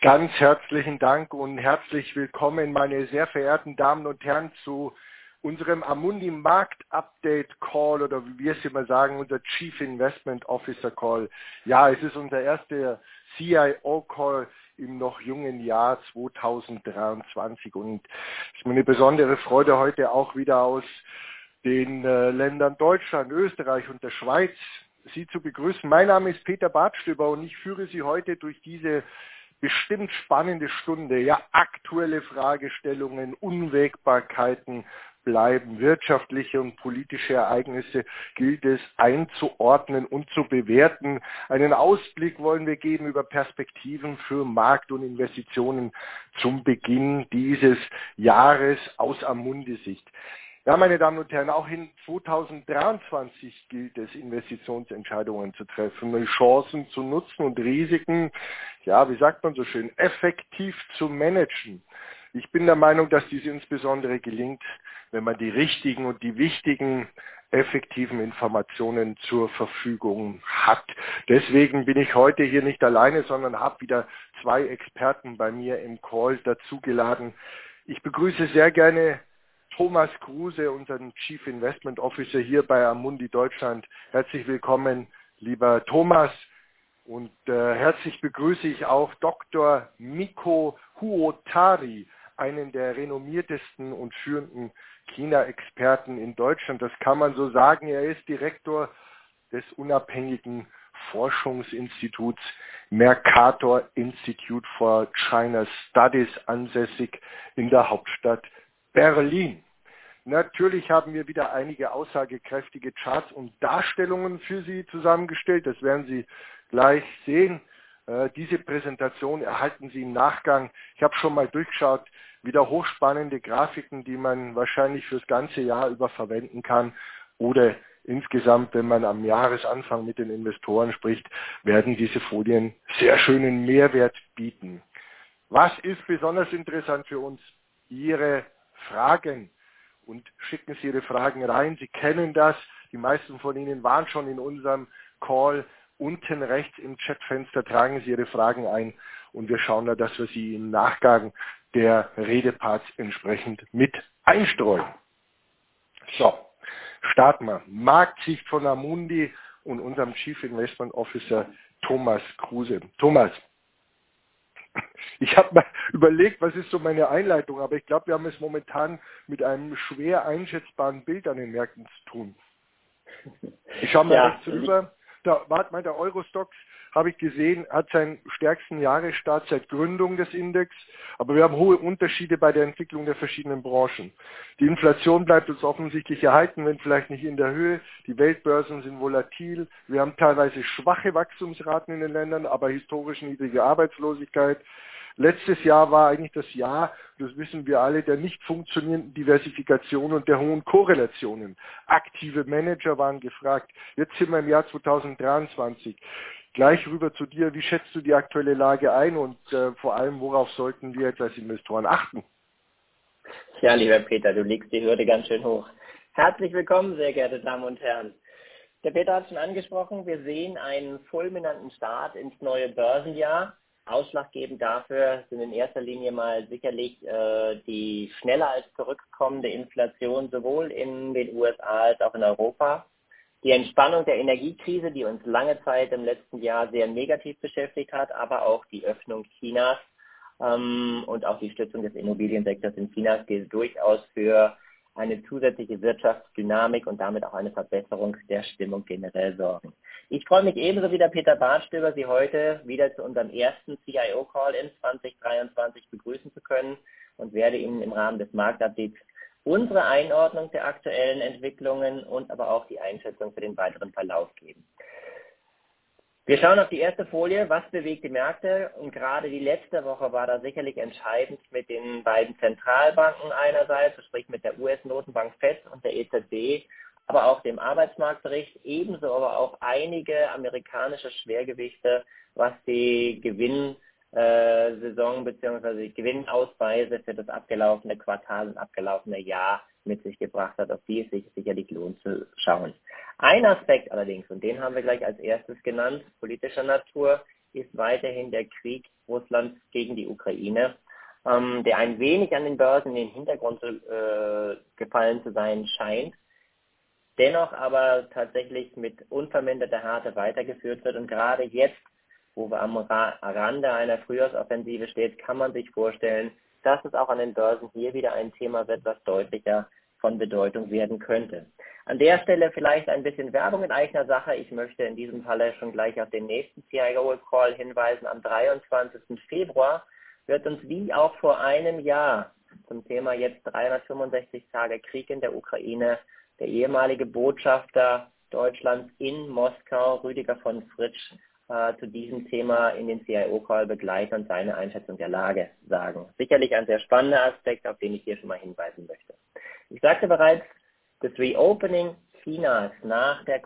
Ganz herzlichen Dank und herzlich willkommen, meine sehr verehrten Damen und Herren, zu unserem Amundi Markt Update Call oder wie wir es immer sagen, unser Chief Investment Officer Call. Ja, es ist unser erster CIO Call im noch jungen Jahr 2023 und es ist mir eine besondere Freude, heute auch wieder aus den Ländern Deutschland, Österreich und der Schweiz Sie zu begrüßen. Mein Name ist Peter Bartstöber und ich führe Sie heute durch diese bestimmt spannende Stunde. Ja, aktuelle Fragestellungen, Unwägbarkeiten bleiben. Wirtschaftliche und politische Ereignisse gilt es einzuordnen und zu bewerten. Einen Ausblick wollen wir geben über Perspektiven für Markt- und Investitionen zum Beginn dieses Jahres aus Amundi-Sicht. Ja, meine Damen und Herren, auch in 2023 gilt es, Investitionsentscheidungen zu treffen, Chancen zu nutzen und Risiken, ja, wie sagt man so schön, effektiv zu managen. Ich bin der Meinung, dass dies insbesondere gelingt, wenn man die richtigen und die wichtigen, effektiven Informationen zur Verfügung hat. Deswegen bin ich heute hier nicht alleine, sondern habe wieder zwei Experten bei mir im Call dazugeladen. Ich begrüße sehr gerne Thomas Kruse, unseren Chief Investment Officer hier bei Amundi Deutschland. Herzlich willkommen, lieber Thomas. Und herzlich begrüße ich auch Dr. Mikko Huotari, einen der renommiertesten und führenden China-Experten in Deutschland. Das kann man so sagen. Er ist Direktor des unabhängigen Forschungsinstituts Mercator Institute for China Studies, ansässig in der Hauptstadt Berlin. Natürlich haben wir wieder einige aussagekräftige Charts und Darstellungen für Sie zusammengestellt. Das werden Sie gleich sehen. Diese Präsentation erhalten Sie im Nachgang. Ich habe schon mal durchgeschaut, wieder hochspannende Grafiken, die man wahrscheinlich fürs ganze Jahr über verwenden kann oder insgesamt, wenn man am Jahresanfang mit den Investoren spricht, werden diese Folien sehr schönen Mehrwert bieten. Was ist besonders interessant für uns? Ihre Fragen, und schicken Sie Ihre Fragen rein. Sie kennen das. Die meisten von Ihnen waren schon in unserem Call. Unten rechts im Chatfenster tragen Sie Ihre Fragen ein und wir schauen da, dass wir sie im Nachgang der Redeparts entsprechend mit einstreuen. So, starten wir. Marktsicht von Amundi und unserem Chief Investment Officer Thomas Kruse. Thomas, ich habe mal überlegt, was ist so meine Einleitung, aber ich glaube, wir haben es momentan mit einem schwer einschätzbaren Bild an den Märkten zu tun. Ich schaue mal rechts rüber. Der Eurostoxx, habe ich gesehen, hat seinen stärksten Jahresstart seit Gründung des Index, aber wir haben hohe Unterschiede bei der Entwicklung der verschiedenen Branchen. Die Inflation bleibt uns offensichtlich erhalten, wenn vielleicht nicht in der Höhe. Die Weltbörsen sind volatil. Wir haben teilweise schwache Wachstumsraten in den Ländern, aber historisch niedrige Arbeitslosigkeit. Letztes Jahr war eigentlich das Jahr, das wissen wir alle, der nicht funktionierenden Diversifikation und der hohen Korrelationen. Aktive Manager waren gefragt. Jetzt sind wir im Jahr 2023. Gleich rüber zu dir. Wie schätzt du die aktuelle Lage ein und vor allem, worauf sollten wir jetzt als Investoren achten? Ja, lieber Peter, du legst die Hürde ganz schön hoch. Herzlich willkommen, sehr geehrte Damen und Herren. Der Peter hat schon angesprochen, wir sehen einen fulminanten Start ins neue Börsenjahr. Ausschlaggebend dafür sind in erster Linie mal sicherlich die schneller als zurückkommende Inflation sowohl in den USA als auch in Europa. Die Entspannung der Energiekrise, die uns lange Zeit im letzten Jahr sehr negativ beschäftigt hat, aber auch die Öffnung Chinas und auch die Stützung des Immobiliensektors in China gilt durchaus für eine zusätzliche Wirtschaftsdynamik und damit auch eine Verbesserung der Stimmung generell sorgen. Ich freue mich ebenso wie der Peter Bartstöber, Sie heute wieder zu unserem ersten CIO-Call in 2023 begrüßen zu können und werde Ihnen im Rahmen des Marktupdates unsere Einordnung der aktuellen Entwicklungen und aber auch die Einschätzung für den weiteren Verlauf geben. Wir schauen auf die erste Folie, was bewegt die Märkte, und gerade die letzte Woche war da sicherlich entscheidend mit den beiden Zentralbanken einerseits, sprich mit der US-Notenbank Fed und der EZB, aber auch dem Arbeitsmarktbericht, ebenso aber auch einige amerikanische Schwergewichte, was die Gewinnsaison bzw. Gewinnausweise für das abgelaufene Quartal und abgelaufene Jahr mit sich gebracht hat, auf die es sich sicherlich lohnt zu schauen. Ein Aspekt allerdings, und den haben wir gleich als erstes genannt, politischer Natur, ist weiterhin der Krieg Russlands gegen die Ukraine, der ein wenig an den Börsen in den Hintergrund gefallen zu sein scheint, dennoch aber tatsächlich mit unverminderter Härte weitergeführt wird. Und gerade jetzt, wo wir am Rande einer Frühjahrsoffensive steht, kann man sich vorstellen, dass es auch an den Börsen hier wieder ein Thema wird, was deutlicher von Bedeutung werden könnte. An der Stelle vielleicht ein bisschen Werbung in eigener Sache. Ich möchte in diesem Falle schon gleich auf den nächsten CIO-Call hinweisen. Am 23. Februar wird uns wie auch vor einem Jahr zum Thema jetzt 365 Tage Krieg in der Ukraine der ehemalige Botschafter Deutschlands in Moskau, Rüdiger von Fritsch, zu diesem Thema in den CIO-Call begleiten und seine Einschätzung der Lage sagen. Sicherlich ein sehr spannender Aspekt, auf den ich hier schon mal hinweisen möchte. Ich sagte bereits, das Reopening Chinas nach der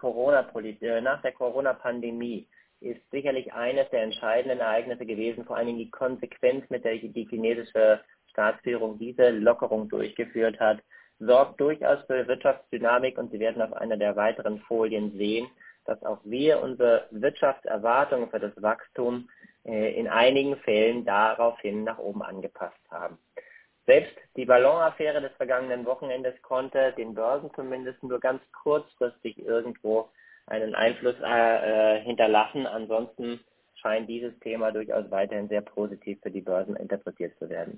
Corona-Pandemie ist sicherlich eines der entscheidenden Ereignisse gewesen, vor allen Dingen die Konsequenz, mit der die chinesische Staatsführung diese Lockerung durchgeführt hat, sorgt durchaus für Wirtschaftsdynamik und Sie werden auf einer der weiteren Folien sehen, dass auch wir unsere Wirtschaftserwartungen für das Wachstum in einigen Fällen daraufhin nach oben angepasst haben. Selbst die Ballonaffäre des vergangenen Wochenendes konnte den Börsen zumindest nur ganz kurzfristig irgendwo einen Einfluss hinterlassen. Ansonsten scheint dieses Thema durchaus weiterhin sehr positiv für die Börsen interpretiert zu werden.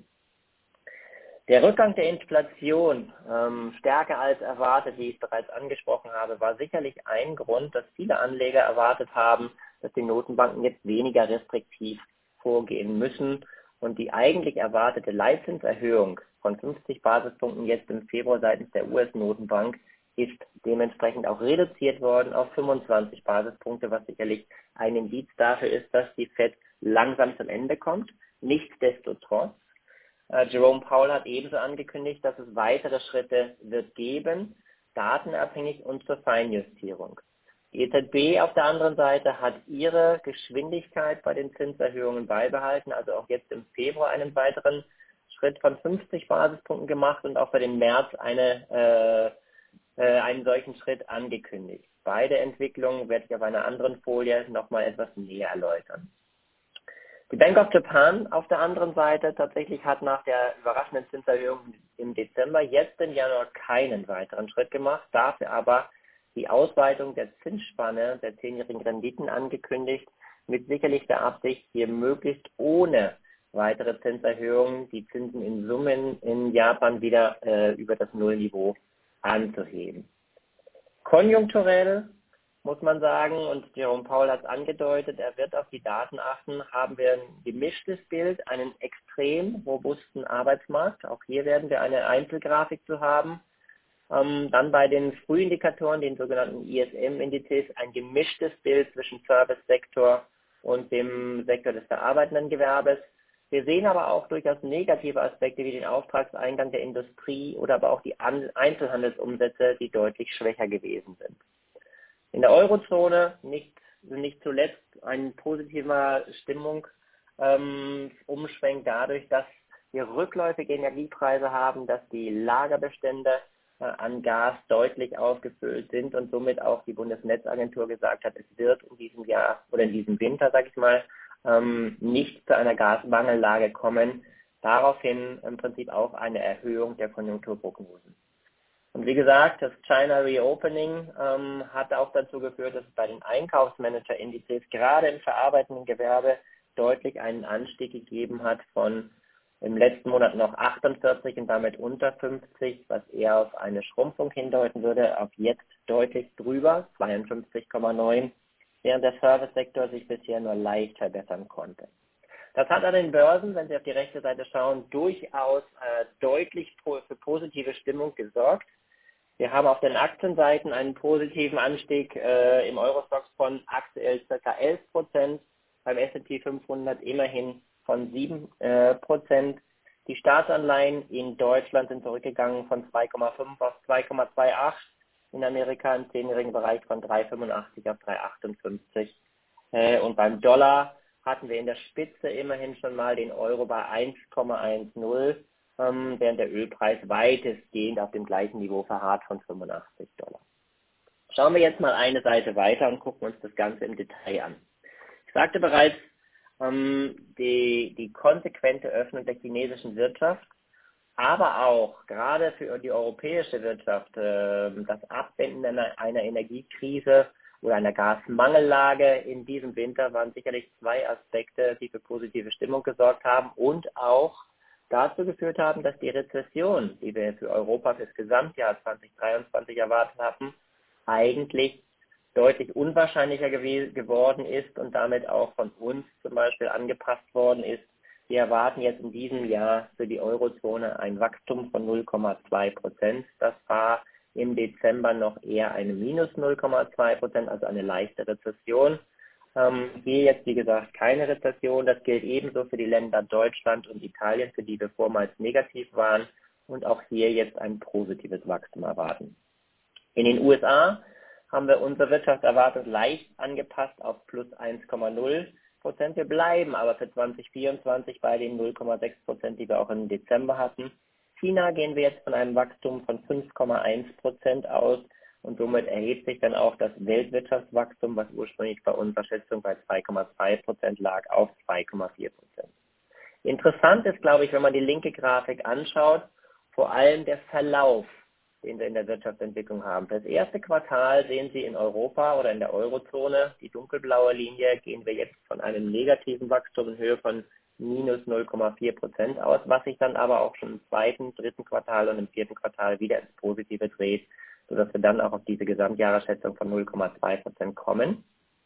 Der Rückgang der Inflation, stärker als erwartet, wie ich bereits angesprochen habe, war sicherlich ein Grund, dass viele Anleger erwartet haben, dass die Notenbanken jetzt weniger restriktiv vorgehen müssen und die eigentlich erwartete Leitzinserhöhung von 50 Basispunkten jetzt im Februar seitens der US-Notenbank ist dementsprechend auch reduziert worden auf 25 Basispunkte, was sicherlich ein Indiz dafür ist, dass die Fed langsam zum Ende kommt. Nichtsdestotrotz, Jerome Powell hat ebenso angekündigt, dass es weitere Schritte wird geben, datenabhängig und zur Feinjustierung. Die EZB auf der anderen Seite hat ihre Geschwindigkeit bei den Zinserhöhungen beibehalten, also auch jetzt im Februar einen weiteren Schritt von 50 Basispunkten gemacht und auch für den März einen solchen Schritt angekündigt. Beide Entwicklungen werde ich auf einer anderen Folie nochmal etwas näher erläutern. Die Bank of Japan auf der anderen Seite tatsächlich hat nach der überraschenden Zinserhöhung im Dezember jetzt im Januar keinen weiteren Schritt gemacht, dafür aber die Ausweitung der Zinsspanne der 10-jährigen Renditen angekündigt, mit sicherlich der Absicht, hier möglichst ohne weitere Zinserhöhungen die Zinsen in Summen in Japan wieder über das Nullniveau anzuheben. Konjunkturell muss man sagen, und Jerome Powell hat es angedeutet, er wird auf die Daten achten, haben wir ein gemischtes Bild, einen extrem robusten Arbeitsmarkt. Auch hier werden wir eine Einzelgrafik zu haben. Dann bei den Frühindikatoren, den sogenannten ISM-Indizes, ein gemischtes Bild zwischen Service-Sektor und dem Sektor des verarbeitenden Gewerbes. Wir sehen aber auch durchaus negative Aspekte wie den Auftragseingang der Industrie oder aber auch die Einzelhandelsumsätze, die deutlich schwächer gewesen sind. In der Eurozone nicht zuletzt ein positiver Stimmungsumschwenk dadurch, dass wir rückläufige Energiepreise haben, dass die Lagerbestände an Gas deutlich aufgefüllt sind und somit auch die Bundesnetzagentur gesagt hat, es wird in diesem Jahr oder in diesem Winter, sage ich mal, nicht zu einer Gasmangellage kommen. Daraufhin im Prinzip auch eine Erhöhung der Konjunkturprognosen. Und wie gesagt, das China Reopening hat auch dazu geführt, dass es bei den Einkaufsmanager-Indizes gerade im verarbeitenden Gewerbe deutlich einen Anstieg gegeben hat von im letzten Monat noch 48 und damit unter 50, was eher auf eine Schrumpfung hindeuten würde, auf jetzt deutlich drüber, 52,9, während der Servicesektor sich bisher nur leicht verbessern konnte. Das hat an den Börsen, wenn Sie auf die rechte Seite schauen, durchaus deutlich für positive Stimmung gesorgt. Wir haben auf den Aktienseiten einen positiven Anstieg im Eurostoxx von aktuell ca. 11%, beim S&P 500 immerhin von 7%. Die Staatsanleihen in Deutschland sind zurückgegangen von 2,5 auf 2,28, in Amerika im 10-jährigen Bereich von 3,85 auf 3,58. Und beim Dollar hatten wir in der Spitze immerhin schon mal den Euro bei 1,10, während der Ölpreis weitestgehend auf dem gleichen Niveau verharrt von $85. Schauen wir jetzt mal eine Seite weiter und gucken uns das Ganze im Detail an. Ich sagte bereits, die konsequente Öffnung der chinesischen Wirtschaft, aber auch gerade für die europäische Wirtschaft das Abwenden einer Energiekrise oder einer Gasmangellage in diesem Winter waren sicherlich zwei Aspekte, die für positive Stimmung gesorgt haben und auch dazu geführt haben, dass die Rezession, die wir für Europa für das Gesamtjahr 2023 erwartet hatten, eigentlich deutlich unwahrscheinlicher geworden ist und damit auch von uns zum Beispiel angepasst worden ist. Wir erwarten jetzt in diesem Jahr für die Eurozone ein Wachstum von 0,2%. Das war im Dezember noch eher eine minus 0,2%, also eine leichte Rezession. Hier jetzt, wie gesagt, keine Rezession. Das gilt ebenso für die Länder Deutschland und Italien, für die wir vormals negativ waren und auch hier jetzt ein positives Wachstum erwarten. In den USA haben wir unsere Wirtschaftserwartung leicht angepasst auf plus 1,0%. Wir bleiben aber für 2024 bei den 0,6%, die wir auch im Dezember hatten. China gehen wir jetzt von einem Wachstum von 5,1% aus und somit erhebt sich dann auch das Weltwirtschaftswachstum, was ursprünglich bei unserer Schätzung bei 2,2% lag, auf 2,4%. Interessant ist, glaube ich, wenn man die linke Grafik anschaut, vor allem der Verlauf, den wir in der Wirtschaftsentwicklung haben. Für das erste Quartal sehen Sie in Europa oder in der Eurozone, die dunkelblaue Linie, gehen wir jetzt von einem negativen Wachstum in Höhe von minus 0,4% aus, was sich dann aber auch schon im zweiten, dritten Quartal und im vierten Quartal wieder ins Positive dreht, sodass wir dann auch auf diese Gesamtjahresschätzung von 0,2% kommen.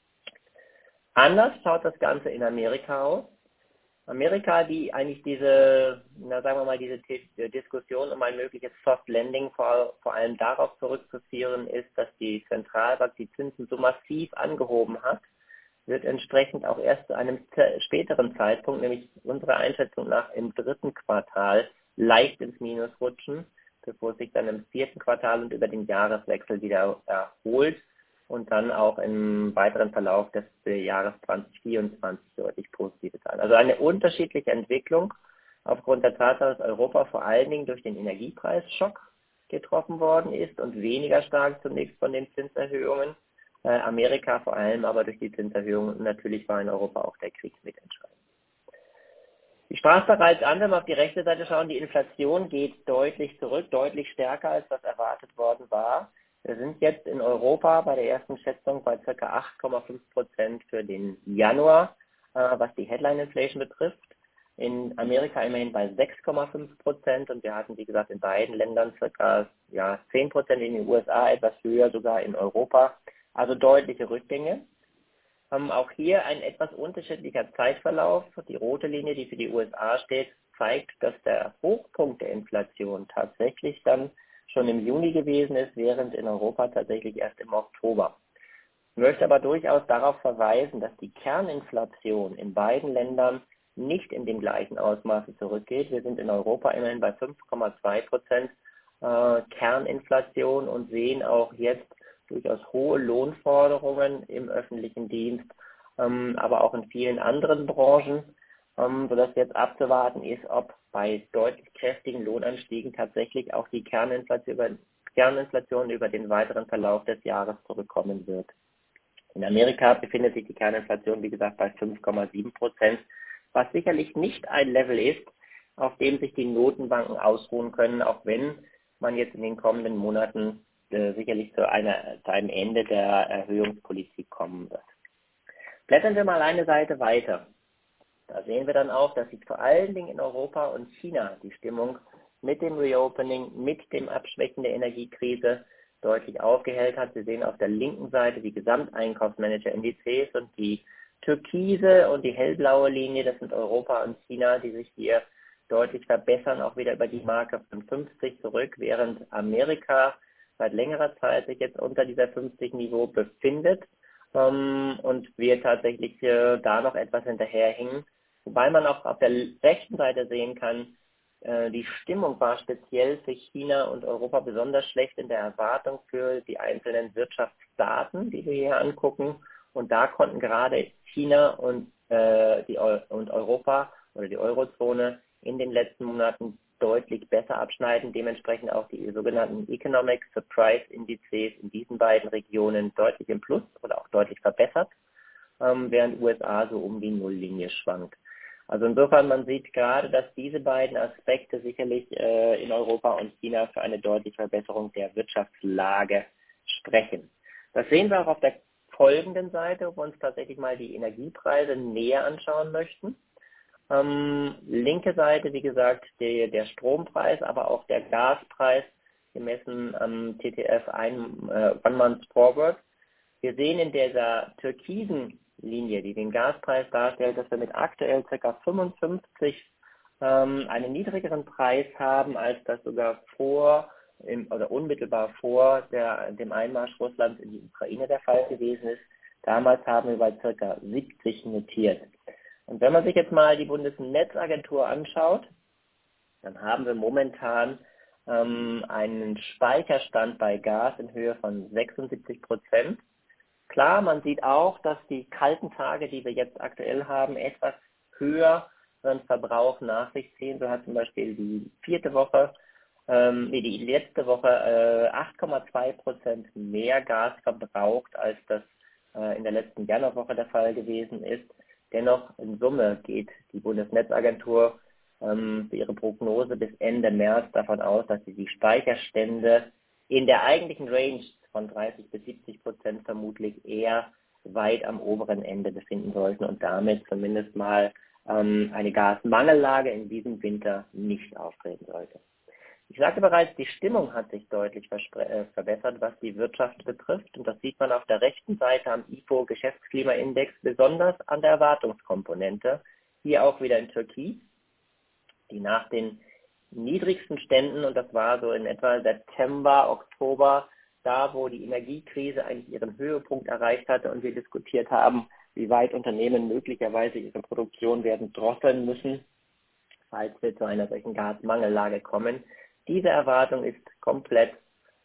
Anders schaut das Ganze in Amerika aus. Amerika, die eigentlich diese Diskussion um ein mögliches Soft Landing vor allem darauf zurückzuführen ist, dass die Zentralbank die Zinsen so massiv angehoben hat, wird entsprechend auch erst zu einem späteren Zeitpunkt, nämlich unserer Einschätzung nach im dritten Quartal, leicht ins Minus rutschen, bevor es sich dann im vierten Quartal und über den Jahreswechsel wieder erholt und dann auch im weiteren Verlauf des Jahres 2024 deutlich positive Zahlen. Also eine unterschiedliche Entwicklung aufgrund der Tatsache, dass Europa vor allen Dingen durch den Energiepreisschock getroffen worden ist und weniger stark zunächst von den Zinserhöhungen. Amerika vor allem aber durch die Zinserhöhungen und natürlich war in Europa auch der Krieg mitentscheidend. Ich sprach bereits an, wenn wir auf die rechte Seite schauen, die Inflation geht deutlich zurück, deutlich stärker als was erwartet worden war. Wir sind jetzt in Europa bei der ersten Schätzung bei ca. 8,5% für den Januar, was die Headline Inflation betrifft. In Amerika immerhin bei 6,5% und wir hatten, wie gesagt, in beiden Ländern ca. 10%, in den USA etwas höher, sogar in Europa. Also deutliche Rückgänge. Auch hier ein etwas unterschiedlicher Zeitverlauf. Die rote Linie, die für die USA steht, zeigt, dass der Hochpunkt der Inflation tatsächlich dann schon im Juni gewesen ist, während in Europa tatsächlich erst im Oktober. Ich möchte aber durchaus darauf verweisen, dass die Kerninflation in beiden Ländern nicht in dem gleichen Ausmaße zurückgeht. Wir sind in Europa immerhin bei 5,2% Kerninflation und sehen auch jetzt durchaus hohe Lohnforderungen im öffentlichen Dienst, aber auch in vielen anderen Branchen, sodass jetzt abzuwarten ist, ob bei deutlich kräftigen Lohnanstiegen tatsächlich auch die Kerninflation über den weiteren Verlauf des Jahres zurückkommen wird. In Amerika befindet sich die Kerninflation, wie gesagt, bei 5,7%, was sicherlich nicht ein Level ist, auf dem sich die Notenbanken ausruhen können, auch wenn man jetzt in den kommenden Monaten sicherlich zu einem Ende der Erhöhungspolitik kommen wird. Blättern wir mal eine Seite weiter. Da sehen wir dann auch, dass sich vor allen Dingen in Europa und China die Stimmung mit dem Reopening, mit dem Abschwächen der Energiekrise deutlich aufgehellt hat. Wir sehen auf der linken Seite die Gesamteinkaufsmanager-Indizes und die türkise und die hellblaue Linie, das sind Europa und China, die sich hier deutlich verbessern, auch wieder über die Marke von 50 zurück, während Amerika seit längerer Zeit sich jetzt unter dieser 50-Niveau befindet und wir tatsächlich da noch etwas hinterherhängen. Wobei man auch auf der rechten Seite sehen kann, die Stimmung war speziell für China und Europa besonders schlecht in der Erwartung für die einzelnen Wirtschaftsdaten, die wir hier angucken. Und da konnten gerade China und Europa oder die Eurozone in den letzten Monaten deutlich besser abschneiden, dementsprechend auch die sogenannten Economic Surprise Indizes in diesen beiden Regionen deutlich im Plus oder auch deutlich verbessert. während USA so um die Nulllinie schwankt. Also insofern, man sieht gerade, dass diese beiden Aspekte sicherlich in Europa und China für eine deutliche Verbesserung der Wirtschaftslage sprechen. Das sehen wir auch auf der folgenden Seite, wo wir uns tatsächlich mal die Energiepreise näher anschauen möchten. Linke Seite, wie gesagt, der Strompreis, aber auch der Gaspreis, gemessen am TTF One Month Forward. Wir sehen in dieser türkisen Linie, die den Gaspreis darstellt, dass wir mit aktuell ca. 55 einen niedrigeren Preis haben, als das sogar unmittelbar vor dem Einmarsch Russlands in die Ukraine der Fall gewesen ist. Damals haben wir bei ca. 70 notiert. Und wenn man sich jetzt mal die Bundesnetzagentur anschaut, dann haben wir momentan einen Speicherstand bei Gas in Höhe von 76%. Klar, man sieht auch, dass die kalten Tage, die wir jetzt aktuell haben, etwas höheren Verbrauch nach sich ziehen. So hat zum Beispiel die letzte Woche 8,2% mehr Gas verbraucht, als das in der letzten Januarwoche der Fall gewesen ist. Dennoch in Summe geht die Bundesnetzagentur für ihre Prognose bis Ende März davon aus, dass sie die Speicherstände in der eigentlichen Range von 30-70% vermutlich eher weit am oberen Ende befinden sollten und damit zumindest mal eine Gasmangellage in diesem Winter nicht auftreten sollte. Ich sagte bereits, die Stimmung hat sich deutlich verbessert, was die Wirtschaft betrifft. Und das sieht man auf der rechten Seite am IFO-Geschäftsklimaindex, besonders an der Erwartungskomponente. Hier auch wieder in Türkis, die nach den niedrigsten Ständen, und das war so in etwa September, Oktober, da wo die Energiekrise eigentlich ihren Höhepunkt erreicht hatte und wir diskutiert haben, wie weit Unternehmen möglicherweise ihre Produktion werden drosseln müssen, falls wir zu einer solchen Gasmangellage kommen. Diese Erwartung ist komplett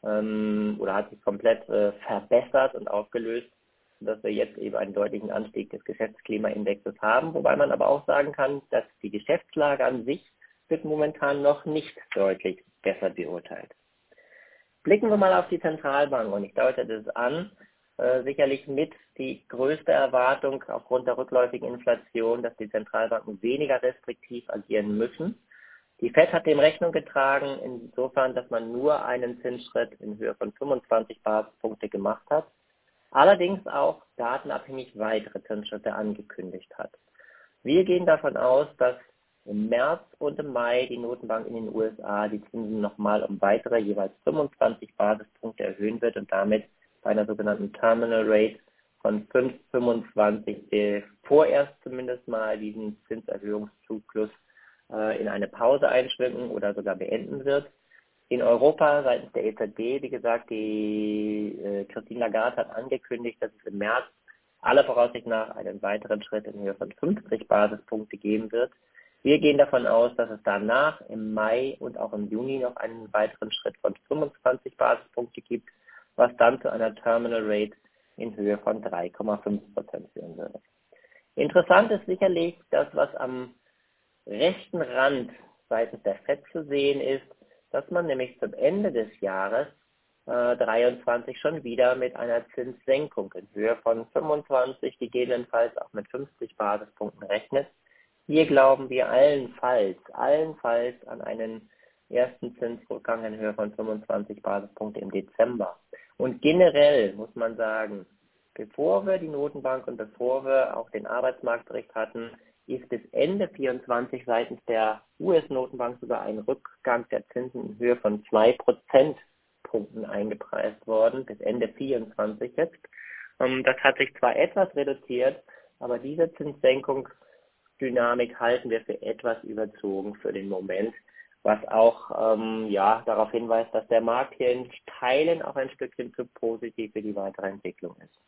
hat sich komplett verbessert und aufgelöst, sodass wir jetzt eben einen deutlichen Anstieg des Geschäftsklimaindexes haben, wobei man aber auch sagen kann, dass die Geschäftslage an sich wird momentan noch nicht deutlich besser beurteilt. Blicken wir mal auf die Zentralbank und ich deute das an, sicherlich mit die größte Erwartung aufgrund der rückläufigen Inflation, dass die Zentralbanken weniger restriktiv agieren müssen. Die FED hat dem Rechnung getragen, insofern, dass man nur einen Zinsschritt in Höhe von 25 Basispunkte gemacht hat, allerdings auch datenabhängig weitere Zinsschritte angekündigt hat. Wir gehen davon aus, dass im März und im Mai die Notenbank in den USA die Zinsen nochmal um weitere jeweils 25 Basispunkte erhöhen wird und damit bei einer sogenannten Terminal Rate von 5,25 vorerst zumindest mal diesen Zinserhöhungszyklus in eine Pause einschwenken oder sogar beenden wird. In Europa seitens der EZB, wie gesagt, die Christine Lagarde hat angekündigt, dass es im März aller Voraussicht nach einen weiteren Schritt in Höhe von 50 Basispunkte geben wird. Wir gehen davon aus, dass es danach im Mai und auch im Juni noch einen weiteren Schritt von 25 Basispunkte gibt, was dann zu einer Terminal Rate in Höhe von 3,5% führen würde. Interessant ist sicherlich das, was am rechten Rand seitens der FED zu sehen ist, dass man nämlich zum Ende des Jahres 23 schon wieder mit einer Zinssenkung in Höhe von 25, gegebenenfalls auch mit 50 Basispunkten rechnet. Hier glauben wir allenfalls an einen ersten Zinsrückgang in Höhe von 25 Basispunkte im Dezember. Und generell muss man sagen, bevor wir die Notenbank und bevor wir auch den Arbeitsmarktbericht hatten, ist bis Ende 24 seitens der US-Notenbank sogar ein Rückgang der Zinsen in Höhe von 2 Prozentpunkten eingepreist worden, bis Ende 24 jetzt. Das hat sich zwar etwas reduziert, aber diese Zinssenkungsdynamik halten wir für etwas überzogen für den Moment, was auch darauf hinweist, dass der Markt hier in Teilen auch ein Stückchen zu positiv für die weitere Entwicklung ist.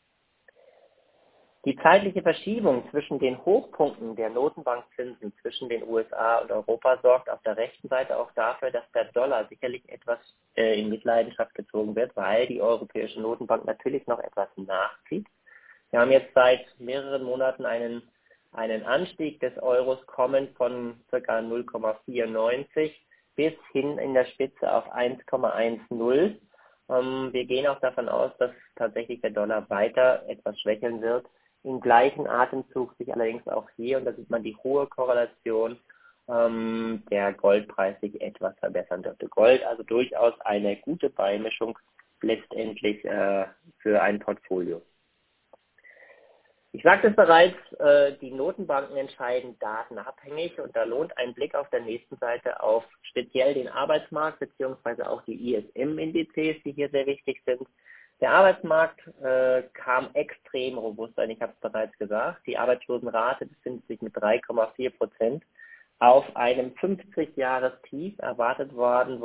Die zeitliche Verschiebung zwischen den Hochpunkten der Notenbankzinsen zwischen den USA und Europa sorgt auf der rechten Seite auch dafür, dass der Dollar sicherlich etwas in Mitleidenschaft gezogen wird, weil die Europäische Notenbank natürlich noch etwas nachzieht. Wir haben jetzt seit mehreren Monaten einen Anstieg des Euros kommen von ca. 0,94 bis hin in der Spitze auf 1,10. Wir gehen auch davon aus, dass tatsächlich der Dollar weiter etwas schwächeln wird. Im gleichen Atemzug sich allerdings auch hier, und da sieht man die hohe Korrelation, der Goldpreis sich etwas verbessern dürfte. Gold also durchaus eine gute Beimischung letztendlich für ein Portfolio. Ich sagte es bereits, die Notenbanken entscheiden datenabhängig und da lohnt ein Blick auf der nächsten Seite auf speziell den Arbeitsmarkt beziehungsweise auch die ISM-Indizes, die hier sehr wichtig sind. Der Arbeitsmarkt kam extrem robust ein, ich habe es bereits gesagt. Die Arbeitslosenrate befindet sich mit 3,4% auf einem 50-Jahres-Tief. Erwartet worden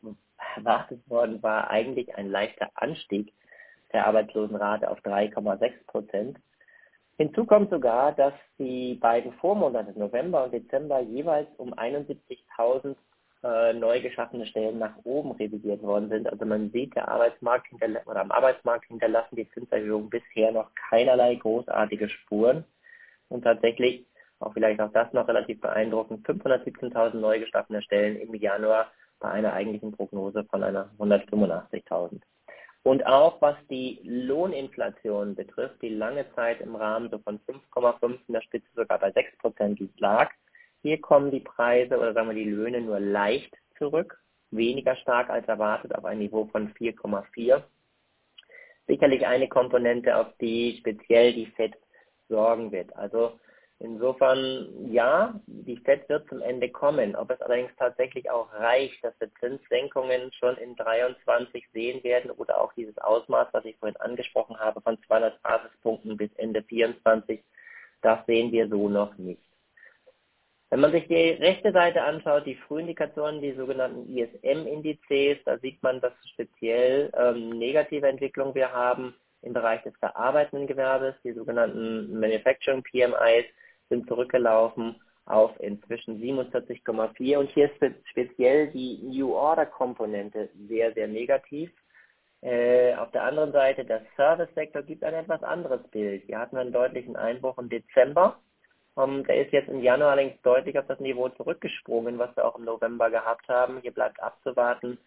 war eigentlich ein leichter Anstieg der Arbeitslosenrate auf 3,6%. Hinzu kommt sogar, dass die beiden Vormonate November und Dezember jeweils um 71.000 neu geschaffene Stellen nach oben revidiert worden sind. Also man sieht, am Arbeitsmarkt hinterlassen die Zinserhöhungen bisher noch keinerlei großartige Spuren. Und tatsächlich, auch vielleicht auch das noch relativ beeindruckend, 517.000 neu geschaffene Stellen im Januar bei einer eigentlichen Prognose von einer 185.000. Und auch was die Lohninflation betrifft, die lange Zeit im Rahmen so von 5,5, in der Spitze sogar bei 6% lag. Hier kommen die Preise oder sagen wir die Löhne nur leicht zurück, weniger stark als erwartet auf ein Niveau von 4,4. Sicherlich eine Komponente, auf die speziell die FED sorgen wird. Also insofern, ja, die FED wird zum Ende kommen. Ob es allerdings tatsächlich auch reicht, dass wir Zinssenkungen schon in 23 sehen werden oder auch dieses Ausmaß, was ich vorhin angesprochen habe, von 200 Basispunkten bis Ende 24, das sehen wir so noch nicht. Wenn man sich die rechte Seite anschaut, die Frühindikatoren, die sogenannten ISM-Indizes, da sieht man, dass speziell negative Entwicklungen wir haben im Bereich des verarbeitenden Gewerbes. Die sogenannten Manufacturing PMIs sind zurückgelaufen auf inzwischen 47,4 und hier ist speziell die New Order Komponente sehr, sehr negativ. Auf der anderen Seite, der Service-Sektor gibt ein etwas anderes Bild. Hier hatten wir einen deutlichen Einbruch im Dezember. Der ist jetzt im Januar allerdings deutlich auf das Niveau zurückgesprungen, was wir auch im November gehabt haben. Hier bleibt abzuwarten,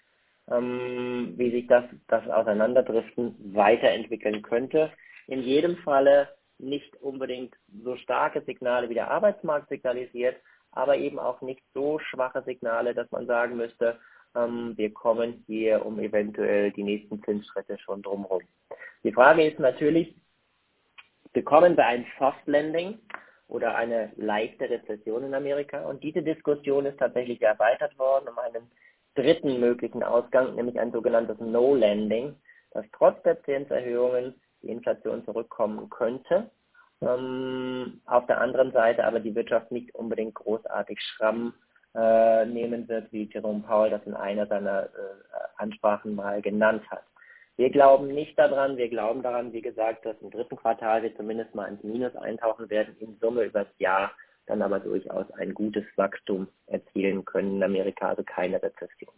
wie sich das Auseinanderdriften weiterentwickeln könnte. In jedem Falle nicht unbedingt so starke Signale wie der Arbeitsmarkt signalisiert, aber eben auch nicht so schwache Signale, dass man sagen müsste, wir kommen hier um eventuell die nächsten Zinsschritte schon drumherum. Die Frage ist natürlich, bekommen wir ein Soft Landing oder eine leichte Rezession in Amerika? Und diese Diskussion ist tatsächlich erweitert worden um einen dritten möglichen Ausgang, nämlich ein sogenanntes No Landing, dass trotz der Zinserhöhungen die Inflation zurückkommen könnte. Auf der anderen Seite aber die Wirtschaft nicht unbedingt großartig Schramm nehmen wird, wie Jerome Powell das in einer seiner Ansprachen mal genannt hat. Wir glauben nicht daran, wir glauben daran, wie gesagt, dass im dritten Quartal wir zumindest mal ins Minus eintauchen werden, in Summe über das Jahr dann aber durchaus ein gutes Wachstum erzielen können in Amerika, also keine Rezession.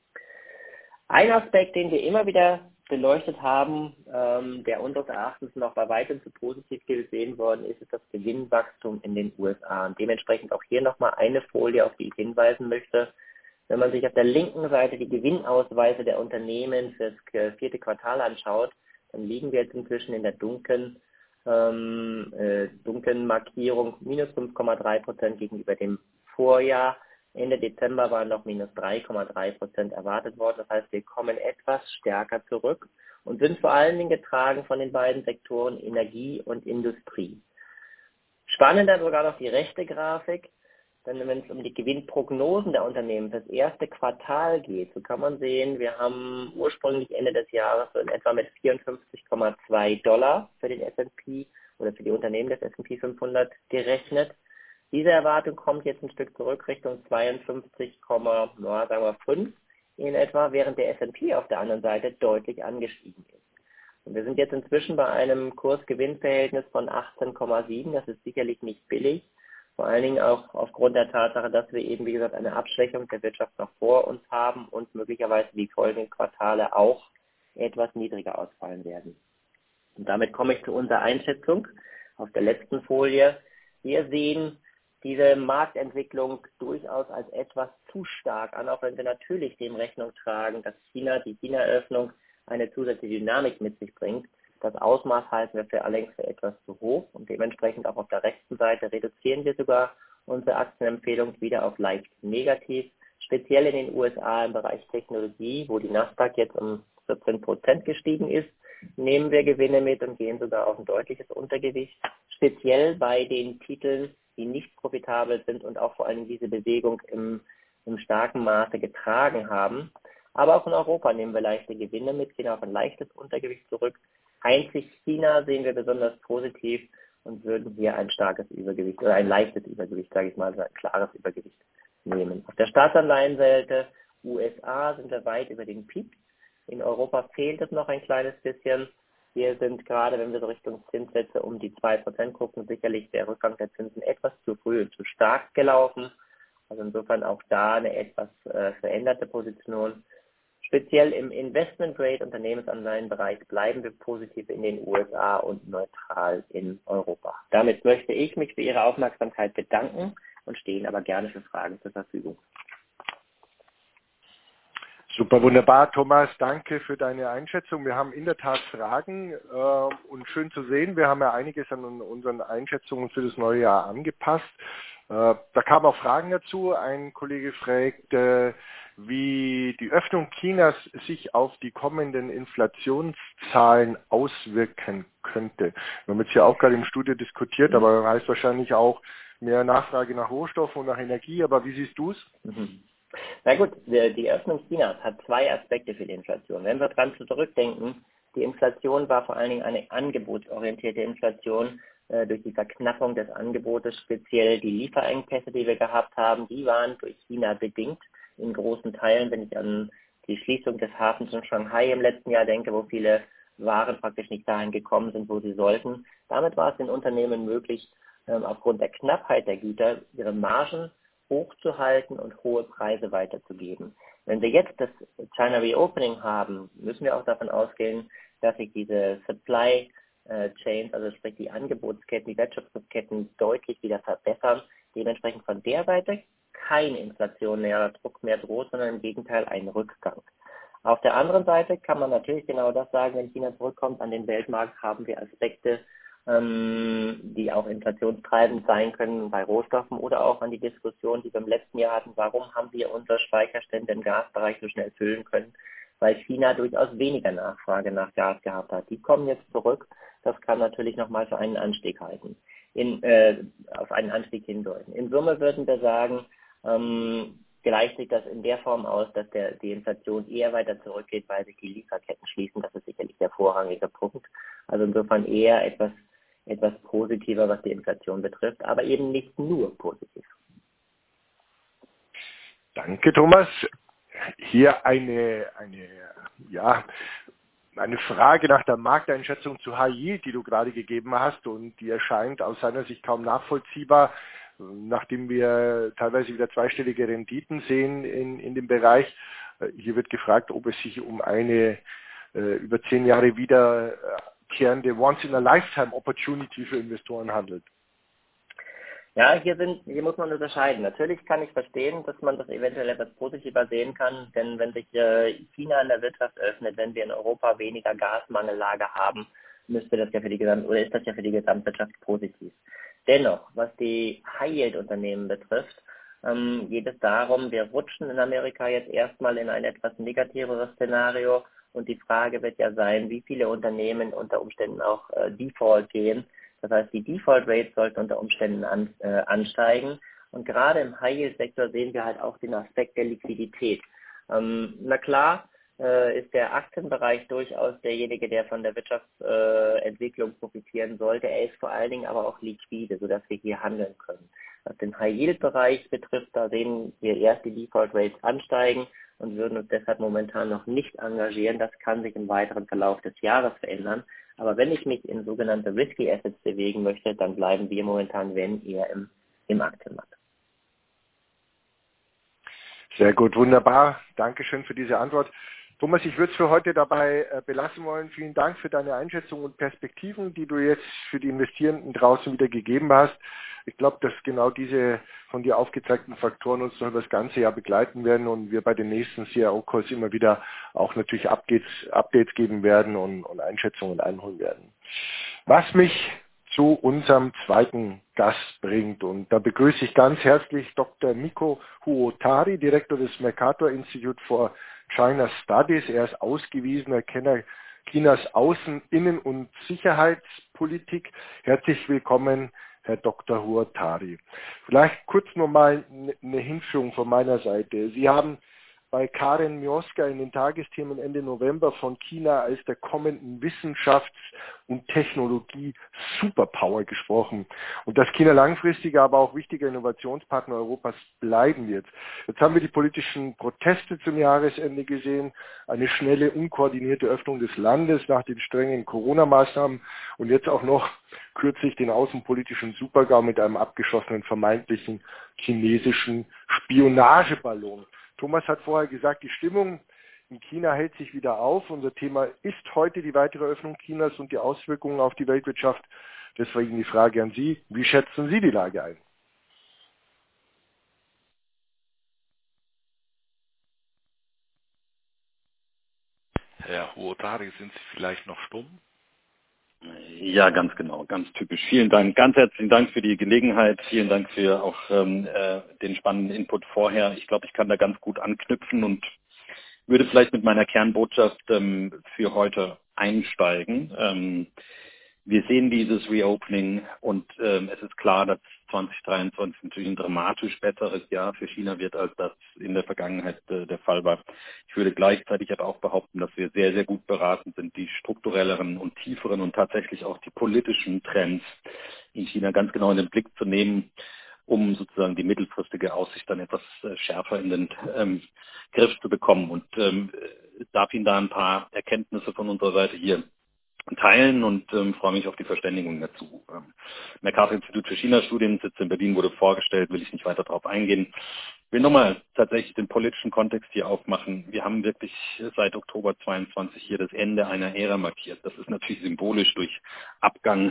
Ein Aspekt, den wir immer wieder beleuchtet haben, der unseres Erachtens noch bei weitem zu positiv gesehen worden ist, ist das Gewinnwachstum in den USA. Und dementsprechend auch hier nochmal eine Folie, auf die ich hinweisen möchte. Wenn man sich auf der linken Seite die Gewinnausweise der Unternehmen für das vierte Quartal anschaut, dann liegen wir jetzt inzwischen in der dunklen Markierung minus 5,3% gegenüber dem Vorjahr. Ende Dezember waren noch minus 3,3% erwartet worden. Das heißt, wir kommen etwas stärker zurück und sind vor allen Dingen getragen von den beiden Sektoren Energie und Industrie. Spannender sogar noch die rechte Grafik. Denn wenn es um die Gewinnprognosen der Unternehmen für das erste Quartal geht, so kann man sehen, wir haben ursprünglich Ende des Jahres so in etwa mit $54,2 für den S&P oder für die Unternehmen des S&P 500 gerechnet. Diese Erwartung kommt jetzt ein Stück zurück Richtung 52,5 in etwa, während der S&P auf der anderen Seite deutlich angestiegen ist. Und wir sind jetzt inzwischen bei einem Kurs-Gewinn-Verhältnis von 18,7. Das ist sicherlich nicht billig. Vor allen Dingen auch aufgrund der Tatsache, dass wir eben, wie gesagt, eine Abschwächung der Wirtschaft noch vor uns haben und möglicherweise die folgenden Quartale auch etwas niedriger ausfallen werden. Und damit komme ich zu unserer Einschätzung auf der letzten Folie. Wir sehen diese Marktentwicklung durchaus als etwas zu stark an, auch wenn wir natürlich dem Rechnung tragen, dass die China-Öffnung eine zusätzliche Dynamik mit sich bringt. Das Ausmaß halten wir allerdings für etwas zu hoch und dementsprechend auch auf der rechten Seite reduzieren wir sogar unsere Aktienempfehlung wieder auf leicht negativ, speziell in den USA im Bereich Technologie, wo die Nasdaq jetzt um 14% gestiegen ist, nehmen wir Gewinne mit und gehen sogar auf ein deutliches Untergewicht, speziell bei den Titeln, die nicht profitabel sind und auch vor allem diese Bewegung im starken Maße getragen haben. Aber auch in Europa nehmen wir leichte Gewinne mit, gehen auf ein leichtes Untergewicht zurück. Einzig China sehen wir besonders positiv und würden hier ein starkes Übergewicht oder ein leichtes Übergewicht, sage ich mal, also ein klares Übergewicht nehmen. Auf der Staatsanleihenseite USA sind wir weit über den Peak. In Europa fehlt es noch ein kleines bisschen. Wir sind gerade, wenn wir so Richtung Zinssätze um die 2% gucken, sicherlich der Rückgang der Zinsen etwas zu früh und zu stark gelaufen. Also insofern auch da eine etwas veränderte Position. Speziell im Investment-Grade-Unternehmensanleihenbereich bleiben wir positiv in den USA und neutral in Europa. Damit möchte ich mich für Ihre Aufmerksamkeit bedanken und stehen aber gerne für Fragen zur Verfügung. Super, wunderbar. Thomas, danke für deine Einschätzung. Wir haben in der Tat Fragen und schön zu sehen. Wir haben ja einiges an unseren Einschätzungen für das neue Jahr angepasst. Da kamen auch Fragen dazu. Ein Kollege fragt, wie die Öffnung Chinas sich auf die kommenden Inflationszahlen auswirken könnte. Wir haben jetzt ja auch gerade im Studio diskutiert, aber das heißt wahrscheinlich auch mehr Nachfrage nach Rohstoffen und nach Energie. Aber wie siehst du es? Na gut, die Öffnung Chinas hat zwei Aspekte für die Inflation. Wenn wir dran zurückdenken, die Inflation war vor allen Dingen eine angebotsorientierte Inflation durch die Verknappung des Angebotes, speziell die Lieferengpässe, die wir gehabt haben, die waren durch China bedingt in großen Teilen, wenn ich an die Schließung des Hafens in Shanghai im letzten Jahr denke, wo viele Waren praktisch nicht dahin gekommen sind, wo sie sollten. Damit war es den Unternehmen möglich, aufgrund der Knappheit der Güter ihre Margen hochzuhalten und hohe Preise weiterzugeben. Wenn wir jetzt das China Reopening haben, müssen wir auch davon ausgehen, dass sich diese Supply Chains, also sprich die Angebotsketten, die Wertschöpfungsketten deutlich wieder verbessern. Dementsprechend von der Seite kein inflationärer Druck mehr droht, sondern im Gegenteil ein Rückgang. Auf der anderen Seite kann man natürlich genau das sagen, wenn China zurückkommt an den Weltmarkt, haben wir Aspekte, die auch inflationstreibend sein können bei Rohstoffen oder auch an die Diskussion, die wir im letzten Jahr hatten, warum haben wir unsere Speicherstände im Gasbereich so schnell füllen können, weil China durchaus weniger Nachfrage nach Gas gehabt hat. Die kommen jetzt zurück, das kann natürlich nochmal für einen Anstieg halten, auf einen Anstieg hindeuten. In Summe würden wir sagen, gleicht sich das in der Form aus, dass die Inflation eher weiter zurückgeht, weil sich die Lieferketten schließen. Das ist sicherlich der vorrangige Punkt. Also insofern eher etwas positiver, was die Inflation betrifft, aber eben nicht nur positiv. Danke, Thomas. Hier eine Frage nach der Markteinschätzung zu High Yield, die du gerade gegeben hast, und die erscheint aus seiner Sicht kaum nachvollziehbar, nachdem wir teilweise wieder zweistellige Renditen sehen in dem Bereich. Hier wird gefragt, ob es sich um eine über 10 Jahre wiederkehrende Once-in-a-Lifetime-Opportunity für Investoren handelt. Ja, hier muss man unterscheiden. Natürlich kann ich verstehen, dass man das eventuell etwas positiver sehen kann, denn wenn sich China in der Wirtschaft öffnet, wenn wir in Europa weniger Gasmangellager haben, ist das ja für die Gesamtwirtschaft positiv. Dennoch, was die High-Yield-Unternehmen betrifft, geht es darum, wir rutschen in Amerika jetzt erstmal in ein etwas negativeres Szenario und die Frage wird ja sein, wie viele Unternehmen unter Umständen auch Default gehen. Das heißt, die Default Rates sollten unter Umständen ansteigen. Und gerade im High-Yield-Sektor sehen wir halt auch den Aspekt der Liquidität. Na klar, ist der Aktienbereich durchaus derjenige, der von der Wirtschaftsentwicklung profitieren sollte. Er ist vor allen Dingen aber auch liquide, sodass wir hier handeln können. Was den High-Yield-Bereich betrifft, da sehen wir erst die Default Rates ansteigen und würden uns deshalb momentan noch nicht engagieren. Das kann sich im weiteren Verlauf des Jahres verändern. Aber wenn ich mich in sogenannte Risky Assets bewegen möchte, dann bleiben wir momentan, wenn eher im Aktienmarkt. Sehr gut, wunderbar. Dankeschön für diese Antwort. Thomas, ich würde es für heute dabei belassen wollen. Vielen Dank für deine Einschätzung und Perspektiven, die du jetzt für die Investierenden draußen wieder gegeben hast. Ich glaube, dass genau diese von dir aufgezeigten Faktoren uns noch über das ganze Jahr begleiten werden und wir bei den nächsten CIO-Calls immer wieder auch natürlich Updates geben werden und Einschätzungen einholen werden. Was mich zu unserem zweiten Gast bringt. Und da begrüße ich ganz herzlich Dr. Mikko Huotari, Direktor des Mercator Institute for China Studies. Er ist ausgewiesener Kenner Chinas Außen-, Innen- und Sicherheitspolitik. Herzlich willkommen, Herr Dr. Huotari. Vielleicht kurz nochmal eine Hinführung von meiner Seite. Sie haben bei Karen Mioska in den Tagesthemen Ende November von China als der kommenden Wissenschafts- und Technologie-Superpower gesprochen und dass China langfristiger, aber auch wichtiger Innovationspartner Europas bleiben wird. Jetzt haben wir die politischen Proteste zum Jahresende gesehen, eine schnelle, unkoordinierte Öffnung des Landes nach den strengen Corona-Maßnahmen und jetzt auch noch kürzlich den außenpolitischen Supergau mit einem abgeschossenen vermeintlichen chinesischen Spionageballon. Thomas hat vorher gesagt, die Stimmung in China hält sich wieder auf. Unser Thema ist heute die weitere Öffnung Chinas und die Auswirkungen auf die Weltwirtschaft. Deswegen die Frage an Sie, wie schätzen Sie die Lage ein? Herr Huotari, sind Sie vielleicht noch stumm? Ja, ganz genau, ganz typisch. Vielen Dank, ganz herzlichen Dank für die Gelegenheit. Vielen Dank für auch den spannenden Input vorher. Ich glaube, ich kann da ganz gut anknüpfen und würde vielleicht mit meiner Kernbotschaft für heute einsteigen. Wir sehen dieses Reopening und es ist klar, dass 2023 natürlich ein dramatisch besseres Jahr für China wird, als das in der Vergangenheit der Fall war. Ich würde gleichzeitig aber auch behaupten, dass wir sehr, sehr gut beraten sind, die strukturelleren und tieferen und tatsächlich auch die politischen Trends in China ganz genau in den Blick zu nehmen, um sozusagen die mittelfristige Aussicht dann etwas schärfer in den Griff zu bekommen. Und darf Ihnen da ein paar Erkenntnisse von unserer Seite hier teilen und freue mich auf die Verständigung dazu. Mercator Institut für China-Studien sitzt in Berlin, wurde vorgestellt, will ich nicht weiter darauf eingehen. Ich will nochmal tatsächlich den politischen Kontext hier aufmachen. Wir haben wirklich seit Oktober 22 hier das Ende einer Ära markiert. Das ist natürlich symbolisch durch Abgang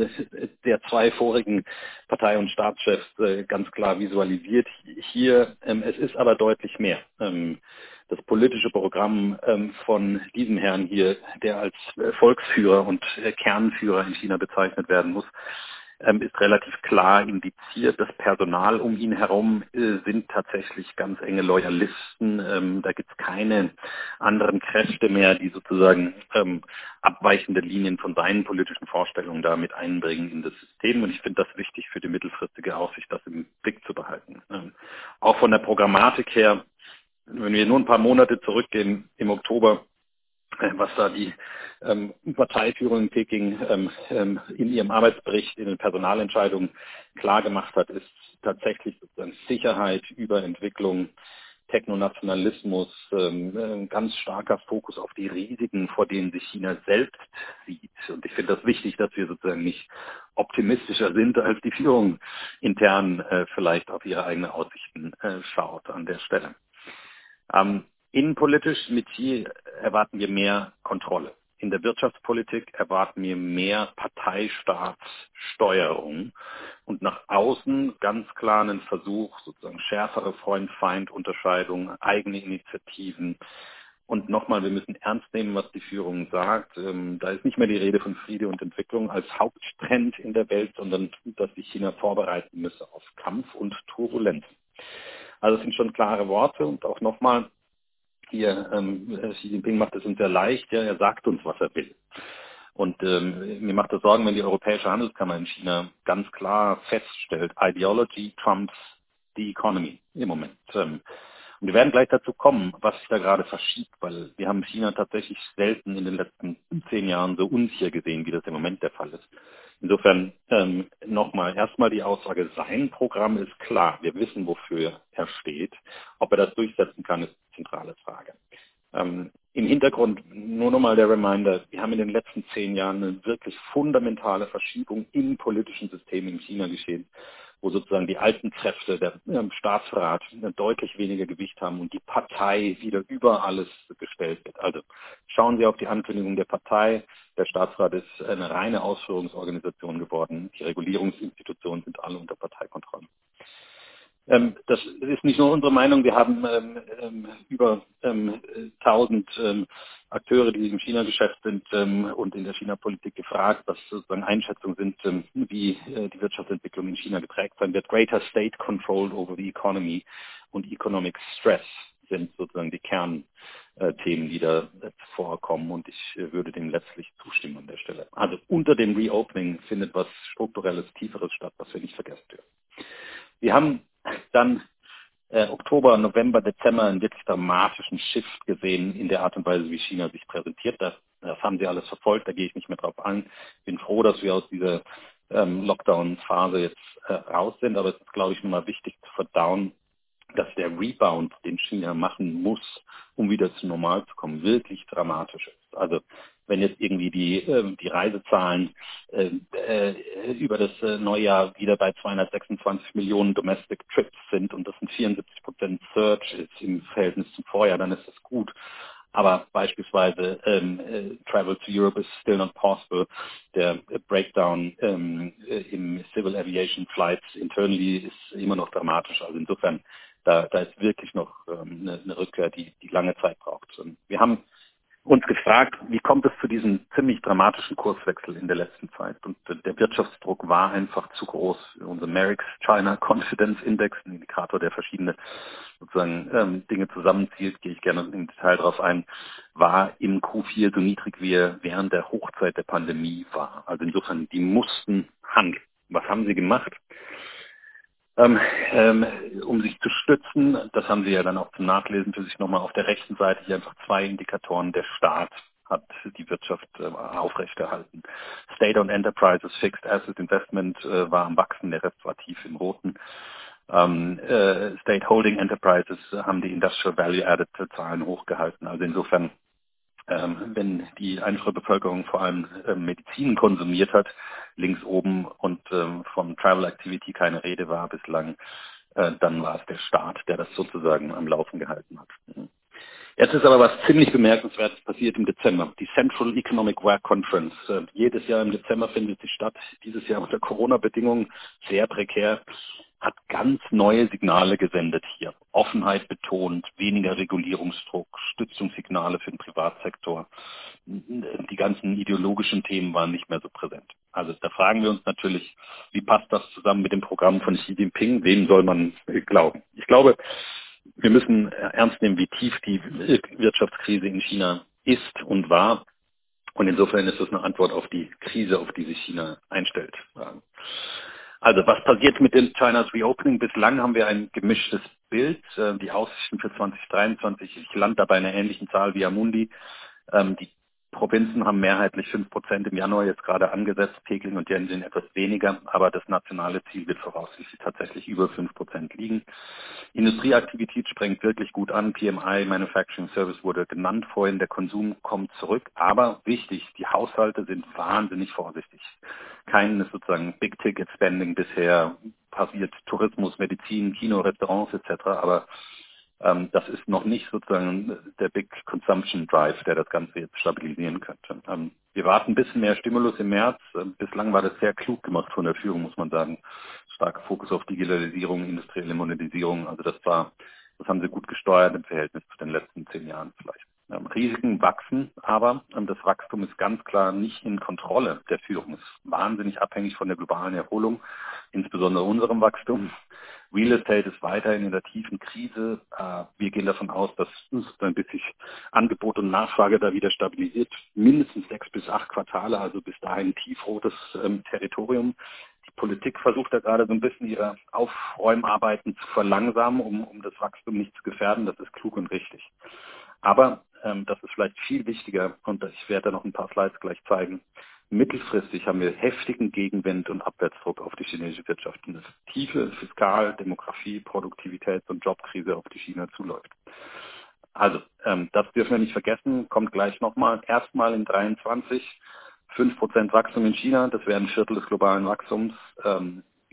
der zwei vorigen Partei- und Staatschefs ganz klar visualisiert. Hier, es ist aber deutlich mehr. Das politische Programm von diesem Herrn hier, der als Volksführer und Kernführer in China bezeichnet werden muss, ist relativ klar indiziert. Das Personal um ihn herum sind tatsächlich ganz enge Loyalisten. Da gibt es keine anderen Kräfte mehr, die sozusagen abweichende Linien von seinen politischen Vorstellungen da mit einbringen in das System. Und ich finde das wichtig für die mittelfristige Aussicht, das im Blick zu behalten. Auch von der Programmatik her, wenn wir nur ein paar Monate zurückgehen, im Oktober, was da die Parteiführung in Peking in ihrem Arbeitsbericht, in den Personalentscheidungen klar gemacht hat, ist tatsächlich sozusagen Sicherheit über Entwicklung, Technonationalismus, ein ganz starker Fokus auf die Risiken, vor denen sich China selbst sieht. Und ich finde das wichtig, dass wir sozusagen nicht optimistischer sind, als die Führung intern vielleicht auf ihre eigenen Aussichten schaut an der Stelle. Innenpolitisch mit Xi erwarten wir mehr Kontrolle. In der Wirtschaftspolitik erwarten wir mehr Parteistaatssteuerung und nach außen ganz klar einen Versuch, sozusagen schärfere Freund-Feind-Unterscheidung, eigene Initiativen. Und nochmal, wir müssen ernst nehmen, was die Führung sagt. Da ist nicht mehr die Rede von Friede und Entwicklung als Haupttrend in der Welt, sondern dass sich China vorbereiten müsse auf Kampf und Turbulenz. Also es sind schon klare Worte und auch nochmal, hier, Xi Jinping macht es uns sehr leicht, ja, er sagt uns, was er will. Und mir macht es Sorgen, wenn die Europäische Handelskammer in China ganz klar feststellt, Ideology trumps the economy im Moment. Und wir werden gleich dazu kommen, was sich da gerade verschiebt, weil wir haben China tatsächlich selten in den letzten 10 Jahren so unsicher gesehen, wie das im Moment der Fall ist. Insofern nochmal, erstmal die Aussage, sein Programm ist klar. Wir wissen, wofür er steht. Ob er das durchsetzen kann, ist die zentrale Frage. Im Hintergrund nur nochmal der Reminder, wir haben in den letzten 10 Jahren eine wirklich fundamentale Verschiebung im politischen System in China geschehen, wo sozusagen die alten Kräfte, der Staatsrat, deutlich weniger Gewicht haben und die Partei wieder über alles gestellt wird. Also schauen Sie auf die Ankündigung der Partei. Der Staatsrat ist eine reine Ausführungsorganisation geworden. Die Regulierungsinstitutionen sind alle unter Parteikontrolle. Das ist nicht nur unsere Meinung. Wir haben über 1000 Akteure, die im China-Geschäft sind und in der China-Politik gefragt, was sozusagen Einschätzungen sind, wie die Wirtschaftsentwicklung in China geprägt sein wird. Greater State Control over the Economy und Economic Stress sind sozusagen die Kernthemen, die da vorkommen, und ich würde dem letztlich zustimmen an der Stelle. Also unter dem Reopening findet was Strukturelles, Tieferes statt, was wir nicht vergessen dürfen. Wir haben dann Oktober, November, Dezember einen wirklich dramatischen Shift gesehen in der Art und Weise, wie China sich präsentiert. Das haben Sie alles verfolgt, da gehe ich nicht mehr drauf ein. Bin froh, dass wir aus dieser Lockdown-Phase jetzt raus sind, aber es ist, glaube ich, nochmal wichtig zu verdauen, dass der Rebound, den China machen muss, um wieder zu normal zu kommen, wirklich dramatisch ist. Also wenn jetzt irgendwie die Reisezahlen über das Neujahr wieder bei 226 Millionen Domestic Trips sind und das ein 74% Surge ist im Verhältnis zum Vorjahr, dann ist das gut. Aber beispielsweise Travel to Europe is still not possible. Der Breakdown im Civil Aviation Flights internally ist immer noch dramatisch. Also insofern, da ist wirklich noch eine Rückkehr, die lange Zeit braucht. Und wir haben uns gefragt, wie kommt es zu diesem ziemlich dramatischen Kurswechsel in der letzten Zeit? Und der Wirtschaftsdruck war einfach zu groß. Unser Merix China Confidence Index, ein Indikator, der verschiedene sozusagen Dinge zusammenzieht, gehe ich gerne im Detail darauf ein, war im Q4 so niedrig, wie er während der Hochzeit der Pandemie war. Also insofern, die mussten handeln. Was haben sie gemacht? Um sich zu stützen, das haben Sie ja dann auch zum Nachlesen für sich nochmal auf der rechten Seite, hier einfach 2 Indikatoren. Der Staat hat die Wirtschaft aufrechterhalten. State-owned Enterprises, Fixed Asset Investment war am Wachsen, der Rest war tief im Roten. State Holding Enterprises haben die Industrial Value Added Zahlen hochgehalten. Also insofern, wenn die einfache Bevölkerung vor allem Medizin konsumiert hat, links oben, und von Travel Activity keine Rede war bislang, dann war es der Staat, der das sozusagen am Laufen gehalten hat. Jetzt ist aber was ziemlich Bemerkenswertes passiert im Dezember. Die Central Economic Work Conference. Jedes Jahr im Dezember findet sie statt. Dieses Jahr unter Corona-Bedingungen sehr prekär. Hat ganz neue Signale gesendet hier. Offenheit betont, weniger Regulierungsdruck, Stützungssignale für den Privatsektor. Die ganzen ideologischen Themen waren nicht mehr so präsent. Also da fragen wir uns natürlich, wie passt das zusammen mit dem Programm von Xi Jinping? Wem soll man glauben? Ich glaube, wir müssen ernst nehmen, wie tief die Wirtschaftskrise in China ist und war. Und insofern ist das eine Antwort auf die Krise, auf die sich China einstellt. Also was passiert mit dem China's Reopening? Bislang haben wir ein gemischtes Bild. Die Aussichten für 2023, ich lande da bei einer ähnlichen Zahl wie Amundi. Die Provinzen haben mehrheitlich 5% im Januar jetzt gerade angesetzt, Peking und Shenzhen etwas weniger, aber das nationale Ziel wird voraussichtlich tatsächlich über 5% liegen. Industrieaktivität sprengt wirklich gut an, PMI, Manufacturing Service wurde genannt vorhin, der Konsum kommt zurück, aber wichtig, die Haushalte sind wahnsinnig vorsichtig. Kein ist sozusagen Big-Ticket-Spending bisher passiert, Tourismus, Medizin, Kino, Restaurants etc., aber das ist noch nicht sozusagen der Big Consumption Drive, der das Ganze jetzt stabilisieren könnte. Wir warten ein bisschen mehr Stimulus im März. Bislang war das sehr klug gemacht von der Führung, muss man sagen. Starker Fokus auf Digitalisierung, industrielle Modernisierung. Also das haben sie gut gesteuert im Verhältnis zu den letzten 10 Jahren vielleicht. Risiken wachsen, aber das Wachstum ist ganz klar nicht in Kontrolle der Führung. Es ist wahnsinnig abhängig von der globalen Erholung, insbesondere unserem Wachstum. Real Estate ist weiterhin in der tiefen Krise. Wir gehen davon aus, dass bis sich Angebot und Nachfrage da wieder stabilisiert. Mindestens 6 bis 8 Quartale, also bis dahin tiefrotes Territorium. Die Politik versucht da gerade so ein bisschen ihre Aufräumarbeiten zu verlangsamen, um das Wachstum nicht zu gefährden. Das ist klug und richtig. Aber das ist vielleicht viel wichtiger, und ich werde da noch ein paar Slides gleich zeigen. Mittelfristig haben wir heftigen Gegenwind und Abwärtsdruck auf die chinesische Wirtschaft. Eine tiefe Fiskal-, Demografie-, Produktivitäts- und Jobkrise, auf die China zuläuft. Also, das dürfen wir nicht vergessen, kommt gleich nochmal. Erstmal in 23, 5% Wachstum in China, das wäre ein Viertel des globalen Wachstums. Wir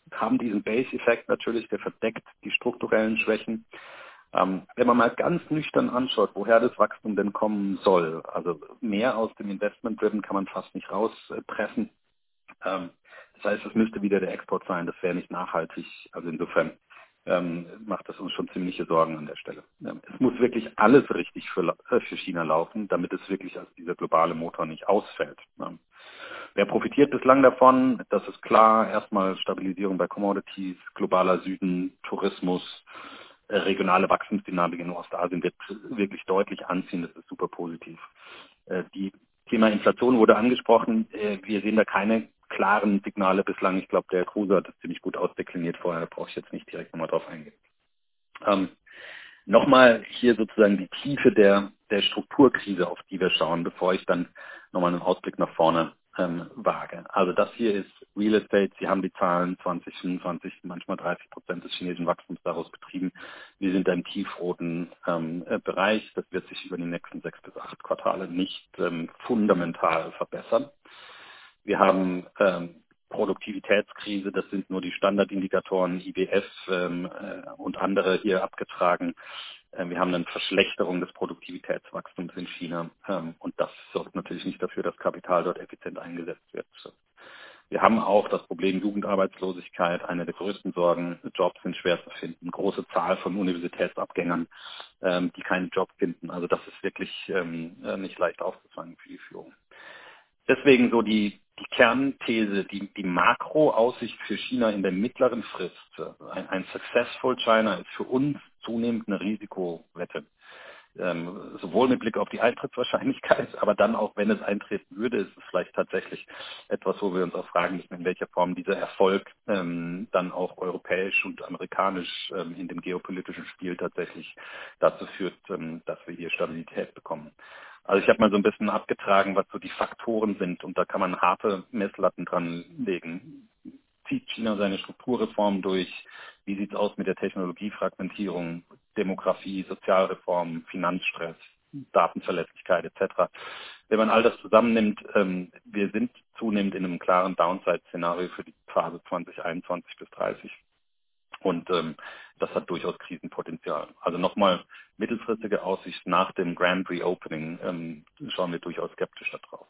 haben diesen Base-Effekt natürlich, der verdeckt die strukturellen Schwächen. Wenn man mal ganz nüchtern anschaut, woher das Wachstum denn kommen soll, also mehr aus dem Investment-Driven kann man fast nicht rauspressen. Das heißt, es müsste wieder der Export sein, das wäre nicht nachhaltig. Also insofern macht das uns schon ziemliche Sorgen an der Stelle. Es muss wirklich alles richtig für China laufen, damit es wirklich als dieser globale Motor nicht ausfällt. Wer profitiert bislang davon? Das ist klar. Erstmal Stabilisierung bei Commodities, globaler Süden, Tourismus, regionale Wachstumsdynamik in Ostasien wird wirklich deutlich anziehen. Das ist super positiv. Die Thema Inflation wurde angesprochen. Wir sehen da keine klaren Signale bislang. Ich glaube, der Herr Kruse hat das ziemlich gut ausdekliniert vorher. Da brauche ich jetzt nicht direkt nochmal drauf eingehen. Nochmal hier sozusagen die Tiefe der Strukturkrise, auf die wir schauen, bevor ich dann nochmal einen Ausblick nach vorne wage. Also das hier ist Real Estate. Sie haben die Zahlen 2025, manchmal 30% des chinesischen Wachstums daraus betrieben. Wir sind da im tiefroten Bereich. Das wird sich über die nächsten 6 bis 8 Quartale nicht fundamental verbessern. Wir haben Produktivitätskrise, das sind nur die Standardindikatoren IWF und andere hier abgetragen. Wir haben eine Verschlechterung des Produktivitätswachstums in China und das sorgt natürlich nicht dafür, dass Kapital dort effizient eingesetzt wird. Wir haben auch das Problem Jugendarbeitslosigkeit, eine der größten Sorgen. Jobs sind schwer zu finden, große Zahl von Universitätsabgängern, die keinen Job finden. Also das ist wirklich nicht leicht aufzufangen für die Führung. Deswegen so die Kernthese, die Makroaussicht für China in der mittleren Frist, ein Successful China ist für uns zunehmend eine Risikowette. Sowohl mit Blick auf die Eintrittswahrscheinlichkeit, aber dann auch, wenn es eintreten würde, ist es vielleicht tatsächlich etwas, wo wir uns auch fragen müssen, in welcher Form dieser Erfolg dann auch europäisch und amerikanisch in dem geopolitischen Spiel tatsächlich dazu führt, dass wir hier Stabilität bekommen. Also ich habe mal so ein bisschen abgetragen, was so die Faktoren sind und da kann man harte Messlatten dran legen. Zieht China seine Strukturreform durch? Wie sieht es aus mit der Technologiefragmentierung, Demografie, Sozialreform, Finanzstress, Datenverlässlichkeit etc.? Wenn man all das zusammennimmt, wir sind zunehmend in einem klaren Downside-Szenario für die Phase 2021 bis 30. Und das hat durchaus Krisenpotenzial. Also nochmal mittelfristige Aussicht nach dem Grand Reopening schauen wir durchaus skeptisch darauf.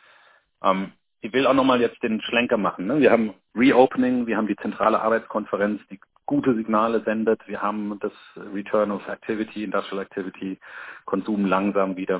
Ich will auch nochmal jetzt den Schlenker machen. Ne? Wir haben Reopening, wir haben die zentrale Arbeitskonferenz, die gute Signale sendet. Wir haben das Return of Activity, Industrial Activity, Konsum langsam wieder.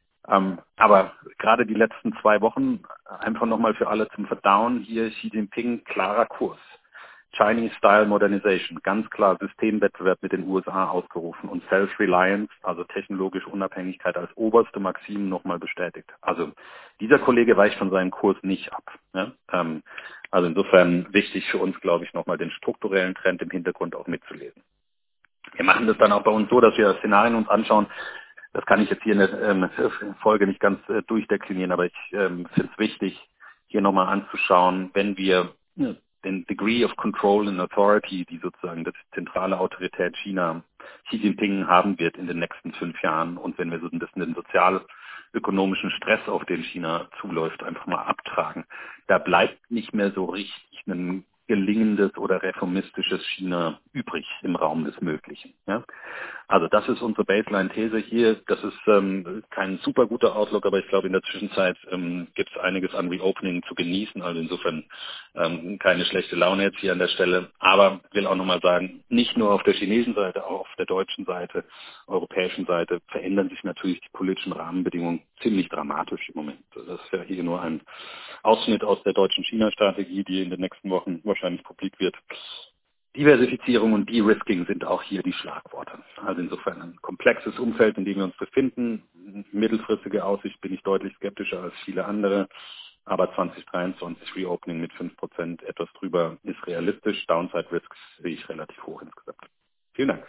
Aber gerade die letzten 2 Wochen einfach nochmal für alle zum Verdauen. Hier Xi Jinping, klarer Kurs. Chinese-Style Modernization, ganz klar Systemwettbewerb mit den USA ausgerufen und Self-Reliance, also technologische Unabhängigkeit als oberste Maxim nochmal bestätigt. Also dieser Kollege weicht von seinem Kurs nicht ab. Ne? Also insofern wichtig für uns, glaube ich, nochmal den strukturellen Trend im Hintergrund auch mitzulesen. Wir machen das dann auch bei uns so, dass wir Szenarien uns anschauen. Das kann ich jetzt hier in der Folge nicht ganz durchdeklinieren, aber ich finde es wichtig, hier nochmal anzuschauen, wenn wir den Degree of Control and Authority, die sozusagen das zentrale Autorität China, Xi Jinping haben wird in den nächsten 5 Jahren und wenn wir so ein bisschen den sozialökonomischen Stress, auf den China zuläuft, einfach mal abtragen, da bleibt nicht mehr so richtig ein gelingendes oder reformistisches China übrig im Raum des Möglichen. Ja? Also das ist unsere Baseline-These hier. Das ist kein super guter Outlook, aber ich glaube, in der Zwischenzeit gibt es einiges an Reopening zu genießen. Also insofern keine schlechte Laune jetzt hier an der Stelle. Aber ich will auch nochmal sagen, nicht nur auf der chinesischen Seite, auch auf der deutschen Seite, europäischen Seite verändern sich natürlich die politischen Rahmenbedingungen ziemlich dramatisch im Moment. Das ist ja hier nur ein Ausschnitt aus der deutschen China-Strategie, die in den nächsten Wochen wahrscheinlich publik wird. Diversifizierung und De-Risking sind auch hier die Schlagworte. Also insofern ein komplexes Umfeld, in dem wir uns befinden. Mittelfristige Aussicht bin ich deutlich skeptischer als viele andere. Aber 2023 Reopening mit 5%, etwas drüber, ist realistisch. Downside Risks sehe ich relativ hoch insgesamt. Vielen Dank.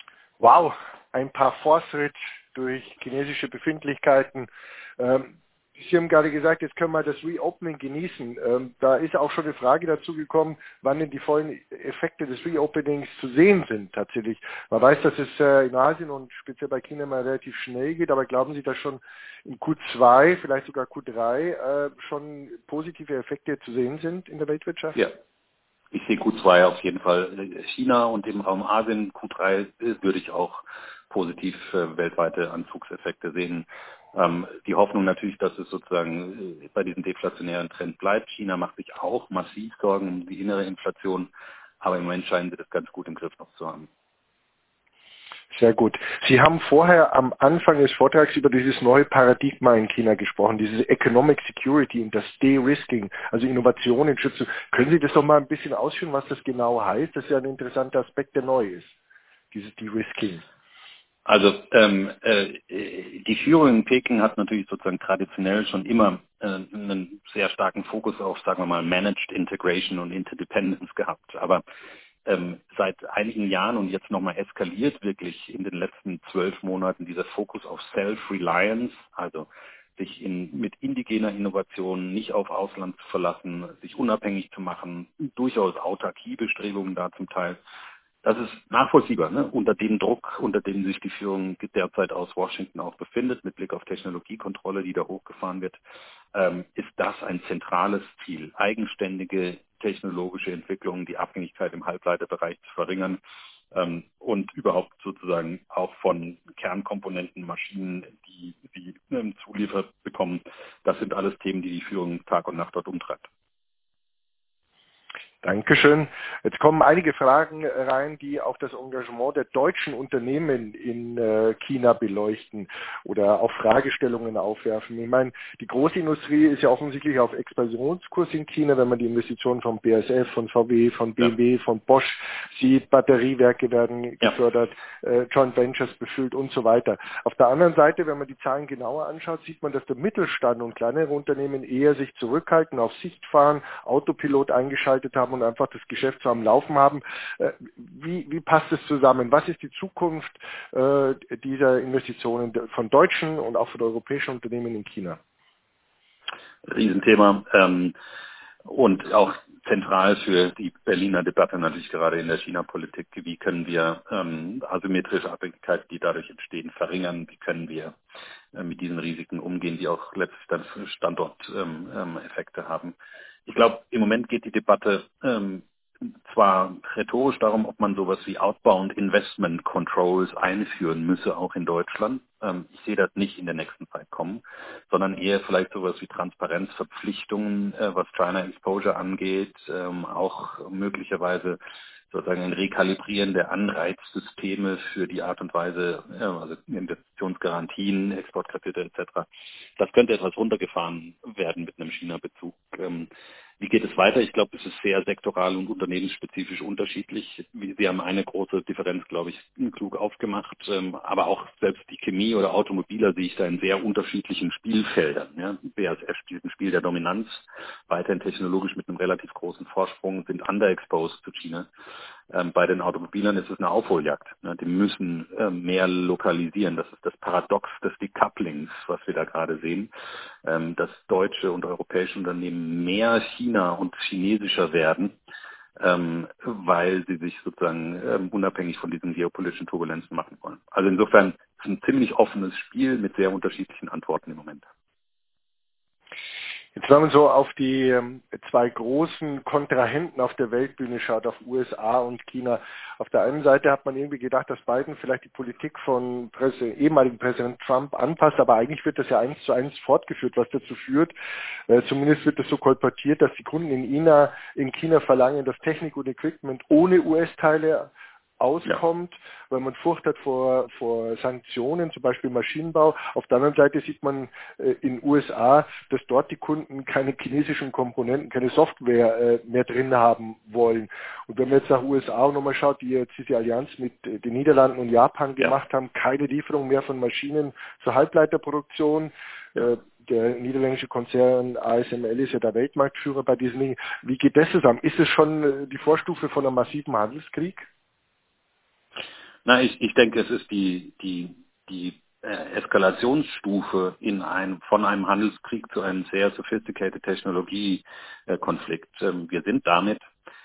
Wow, ein paar Fortschritt durch chinesische Befindlichkeiten. Sie haben gerade gesagt, jetzt können wir das Reopening genießen. Da ist auch schon eine Frage dazu gekommen, wann denn die vollen Effekte des Reopenings zu sehen sind tatsächlich. Man weiß, dass es in Asien und speziell bei China mal relativ schnell geht, aber glauben Sie, dass schon in Q2, vielleicht sogar Q3 schon positive Effekte zu sehen sind in der Weltwirtschaft? Ja. Ich sehe Q2 auf jeden Fall. China und im Raum Asien, Q3 würde ich auch positiv weltweite Anzugseffekte sehen. Die Hoffnung natürlich, dass es sozusagen bei diesem deflationären Trend bleibt. China macht sich auch massiv Sorgen um die innere Inflation, aber im Moment scheinen sie das ganz gut im Griff noch zu haben. Sehr gut. Sie haben vorher am Anfang des Vortrags über dieses neue Paradigma in China gesprochen, dieses Economic Security und das De-Risking, also Innovationen schützen. Können Sie das doch mal ein bisschen ausführen, was das genau heißt? Das ist ja ein interessanter Aspekt, der neu ist, dieses De-Risking. Also die Führung in Peking hat natürlich sozusagen traditionell schon immer einen sehr starken Fokus auf, sagen wir mal, Managed Integration und Interdependence gehabt. Aber seit einigen Jahren und jetzt nochmal eskaliert wirklich in den letzten 12 Monaten dieser Fokus auf Self-Reliance, also sich mit indigener Innovation nicht auf Ausland zu verlassen, sich unabhängig zu machen, durchaus Autarkiebestrebungen da zum Teil. Das ist nachvollziehbar, ne? Unter dem Druck, unter dem sich die Führung derzeit aus Washington auch befindet, mit Blick auf Technologiekontrolle, die da hochgefahren wird, ist das ein zentrales Ziel, eigenständige technologische Entwicklungen, die Abhängigkeit im Halbleiterbereich zu verringern und überhaupt sozusagen auch von Kernkomponenten, Maschinen, die sie zuliefert bekommen. Das sind alles Themen, die die Führung Tag und Nacht dort umtreibt. Dankeschön. Jetzt kommen einige Fragen rein, die auch das Engagement der deutschen Unternehmen in China beleuchten oder auch Fragestellungen aufwerfen. Ich meine, die Großindustrie ist ja offensichtlich auf Expansionskurs in China, wenn man die Investitionen von BASF, von VW, von BMW, von Bosch sieht, Batteriewerke werden gefördert, Joint Ventures befüllt und so weiter. Auf der anderen Seite, wenn man die Zahlen genauer anschaut, sieht man, dass der Mittelstand und kleinere Unternehmen eher sich zurückhalten, auf Sicht fahren, Autopilot eingeschaltet haben und einfach das Geschäft so am Laufen haben. Wie passt es zusammen? Was ist die Zukunft dieser Investitionen von deutschen und auch von europäischen Unternehmen in China? Riesenthema und auch zentral für die Berliner Debatte natürlich gerade in der China-Politik. Wie können wir asymmetrische Abhängigkeiten, die dadurch entstehen, verringern? Wie können wir mit diesen Risiken umgehen, die auch letztlich dann Standorteffekte haben? Ich glaube, im Moment geht die Debatte zwar rhetorisch darum, ob man sowas wie Outbound Investment Controls einführen müsse, auch in Deutschland. Ich sehe das nicht in der nächsten Zeit kommen, sondern eher vielleicht sowas wie Transparenzverpflichtungen, was China Exposure angeht, auch möglicherweise sozusagen ein Rekalibrieren der Anreizsysteme für die Art und Weise, also Investitionsgarantien, Exportkredite etc. Das könnte etwas runtergefahren werden mit einem China-Bezug. Wie geht es weiter? Ich glaube, es ist sehr sektoral und unternehmensspezifisch unterschiedlich. Sie haben eine große Differenz, glaube ich, klug aufgemacht. Aber auch selbst die Chemie oder Automobiler sehe ich da in sehr unterschiedlichen Spielfeldern. Ja. BASF spielt ein Spiel der Dominanz, weiterhin technologisch mit einem relativ großen Vorsprung, sind underexposed zu China. Bei den Automobilern ist es eine Aufholjagd. Ne. Die müssen mehr lokalisieren. Das ist das Paradox des Decouplings, was wir da gerade sehen, dass deutsche und europäische Unternehmen mehr China und chinesischer werden, weil sie sich sozusagen unabhängig von diesen geopolitischen Turbulenzen machen wollen. Also insofern ist es ein ziemlich offenes Spiel mit sehr unterschiedlichen Antworten im Moment. Jetzt, wenn man so auf die zwei großen Kontrahenten auf der Weltbühne schaut, auf USA und China, auf der einen Seite hat man irgendwie gedacht, dass Biden vielleicht die Politik von ehemaligen Präsident Trump anpasst, aber eigentlich wird das ja 1:1 fortgeführt, was dazu führt, zumindest wird das so kolportiert, dass die Kunden in China verlangen, dass Technik und Equipment ohne US-Teile auskommt, weil man Furcht hat vor Sanktionen, zum Beispiel Maschinenbau. Auf der anderen Seite sieht man in USA, dass dort die Kunden keine chinesischen Komponenten, keine Software mehr drin haben wollen. Und wenn man jetzt nach USA auch nochmal schaut, die jetzt diese Allianz mit den Niederlanden und Japan gemacht haben, keine Lieferung mehr von Maschinen zur Halbleiterproduktion. Der niederländische Konzern ASML ist ja der Weltmarktführer bei diesen Dingen. Wie geht das zusammen? Ist es schon die Vorstufe von einem massiven Handelskrieg? Na, ich denke, es ist die Eskalationsstufe von einem Handelskrieg zu einem sehr sophisticated Technologie-Konflikt. Wir sind damit,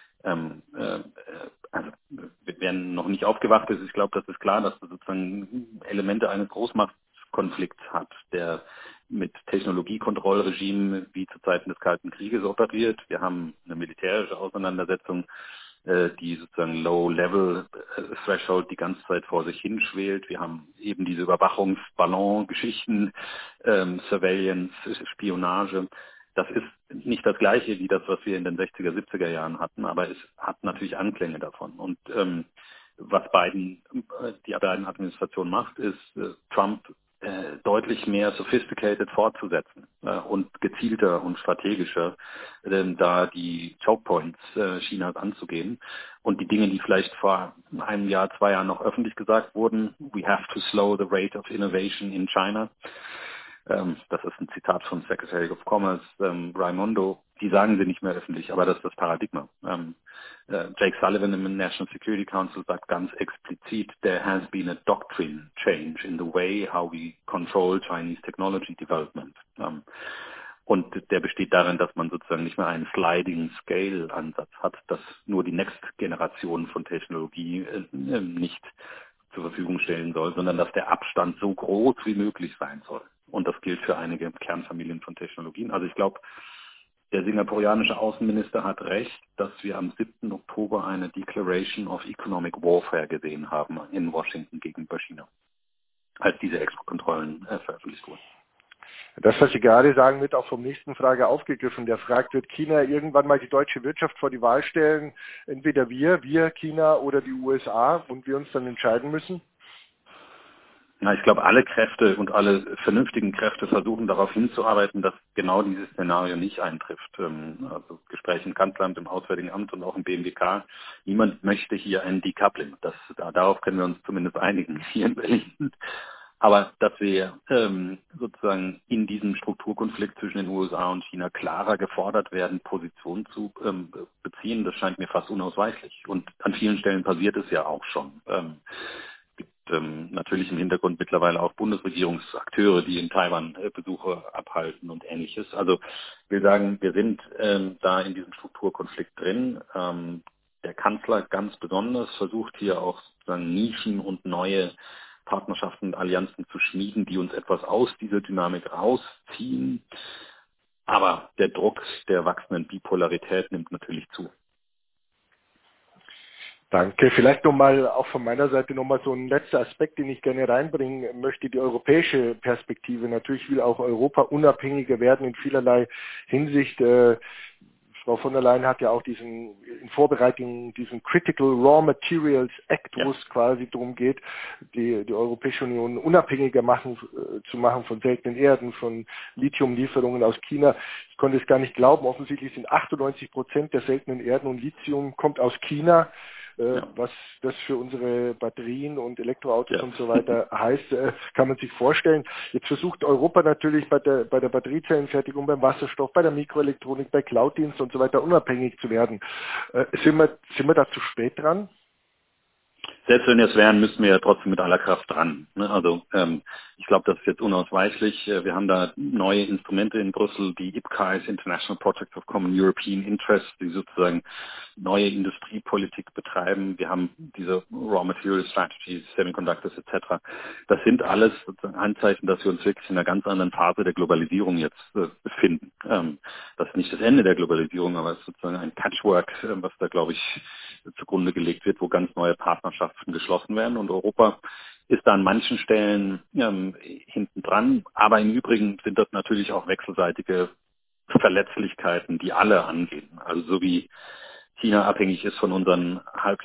also wir werden noch nicht aufgewacht, ich glaube, das ist klar, dass das sozusagen Elemente eines Großmachtkonflikts hat, der mit Technologiekontrollregimen wie zu Zeiten des Kalten Krieges operiert. Wir haben eine militärische Auseinandersetzung, die sozusagen Low-Level-Threshold die ganze Zeit vor sich hinschwelt. Wir haben eben diese Überwachungsballon-Geschichten, Surveillance, Spionage. Das ist nicht das Gleiche wie das, was wir in den 60er, 70er Jahren hatten, aber es hat natürlich Anklänge davon. Und was die beiden Administrationen macht, ist Trump deutlich mehr sophisticated fortzusetzen und gezielter und strategischer, da die Choke Points Chinas anzugehen und die Dinge, die vielleicht vor einem Jahr, 2 Jahren noch öffentlich gesagt wurden, we have to slow the rate of innovation in China. Das ist ein Zitat von Secretary of Commerce Raimondo. Die sagen sie nicht mehr öffentlich, aber das ist das Paradigma. Jake Sullivan im National Security Council sagt ganz explizit, there has been a doctrine change in the way how we control Chinese technology development. Und der besteht darin, dass man sozusagen nicht mehr einen Sliding Scale Ansatz hat, dass nur die Next Generation von Technologie nicht zur Verfügung stellen soll, sondern dass der Abstand so groß wie möglich sein soll. Und das gilt für einige Kernfamilien von Technologien. Also ich glaube, der singapurianische Außenminister hat recht, dass wir am 7. Oktober eine Declaration of Economic Warfare gesehen haben in Washington gegenüber China, als diese Exportkontrollen veröffentlicht wurden. Das, was Sie gerade sagen, wird auch vom nächsten Frage aufgegriffen. Der fragt, wird China irgendwann mal die deutsche Wirtschaft vor die Wahl stellen? Entweder wir China oder die USA und wir uns dann entscheiden müssen? Na, ich glaube, alle Kräfte und alle vernünftigen Kräfte versuchen darauf hinzuarbeiten, dass genau dieses Szenario nicht eintrifft. Also Gespräche im Kanzleramt, im Auswärtigen Amt und auch im BMWK. Niemand möchte hier ein Decoupling. Darauf können wir uns zumindest einigen hier in Berlin. Aber dass wir sozusagen in diesem Strukturkonflikt zwischen den USA und China klarer gefordert werden, Position zu beziehen, das scheint mir fast unausweichlich. Und an vielen Stellen passiert es ja auch schon. Natürlich im Hintergrund mittlerweile auch Bundesregierungsakteure, die in Taiwan Besuche abhalten und Ähnliches. Also ich will sagen, wir sind da in diesem Strukturkonflikt drin. Der Kanzler ganz besonders versucht hier auch sozusagen Nischen und neue Partnerschaften und Allianzen zu schmieden, die uns etwas aus dieser Dynamik rausziehen. Aber der Druck der wachsenden Bipolarität nimmt natürlich zu. Danke. Vielleicht nochmal, auch von meiner Seite nochmal so ein letzter Aspekt, den ich gerne reinbringen möchte, die europäische Perspektive. Natürlich will auch Europa unabhängiger werden in vielerlei Hinsicht. Frau von der Leyen hat ja auch in Vorbereitung diesen Critical Raw Materials Act, wo es quasi darum geht, die Europäische Union unabhängiger zu machen von seltenen Erden, von Lithiumlieferungen aus China. Ich konnte es gar nicht glauben. Offensichtlich sind 98% der seltenen Erden und Lithium kommt aus China. Was das für unsere Batterien und Elektroautos und so weiter heißt, kann man sich vorstellen. Jetzt versucht Europa natürlich bei der Batteriezellenfertigung, beim Wasserstoff, bei der Mikroelektronik, bei Cloud-Diensten und so weiter unabhängig zu werden. Sind wir da zu spät dran? Selbst wenn wir es wären, müssten wir ja trotzdem mit aller Kraft dran. Also ich glaube, das ist jetzt unausweichlich. Wir haben da neue Instrumente in Brüssel, die IPCEIs, International Project of Common European Interest, die sozusagen neue Industriepolitik betreiben. Wir haben diese Raw Material Strategies, Semiconductors etc. Das sind alles sozusagen Anzeichen, dass wir uns wirklich in einer ganz anderen Phase der Globalisierung jetzt befinden. Das ist nicht das Ende der Globalisierung, aber es ist sozusagen ein Patchwork, was da, glaube ich, zugrunde gelegt wird, wo ganz neue Partnerschaften geschlossen werden. Und Europa ist da an manchen Stellen hinten dran. Aber im Übrigen sind das natürlich auch wechselseitige Verletzlichkeiten, die alle angehen. Also so wie China abhängig ist von unseren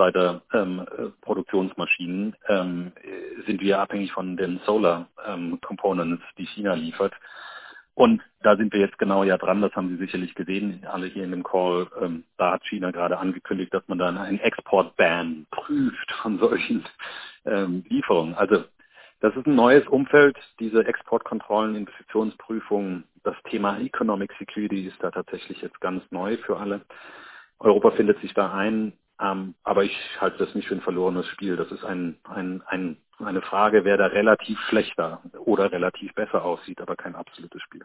Halbleiter-Produktionsmaschinen, sind wir abhängig von den Solar Components, die China liefert. Und da sind wir jetzt genau ja dran, das haben Sie sicherlich gesehen, alle hier in dem Call, da hat China gerade angekündigt, dass man dann einen Export-Ban prüft von solchen Lieferungen. Also das ist ein neues Umfeld, diese Exportkontrollen, Investitionsprüfungen. Das Thema Economic Security ist da tatsächlich jetzt ganz neu für alle. Europa findet sich da ein. Aber ich halte das nicht für ein verlorenes Spiel. Das ist eine Frage, wer da relativ schlechter oder relativ besser aussieht, aber kein absolutes Spiel.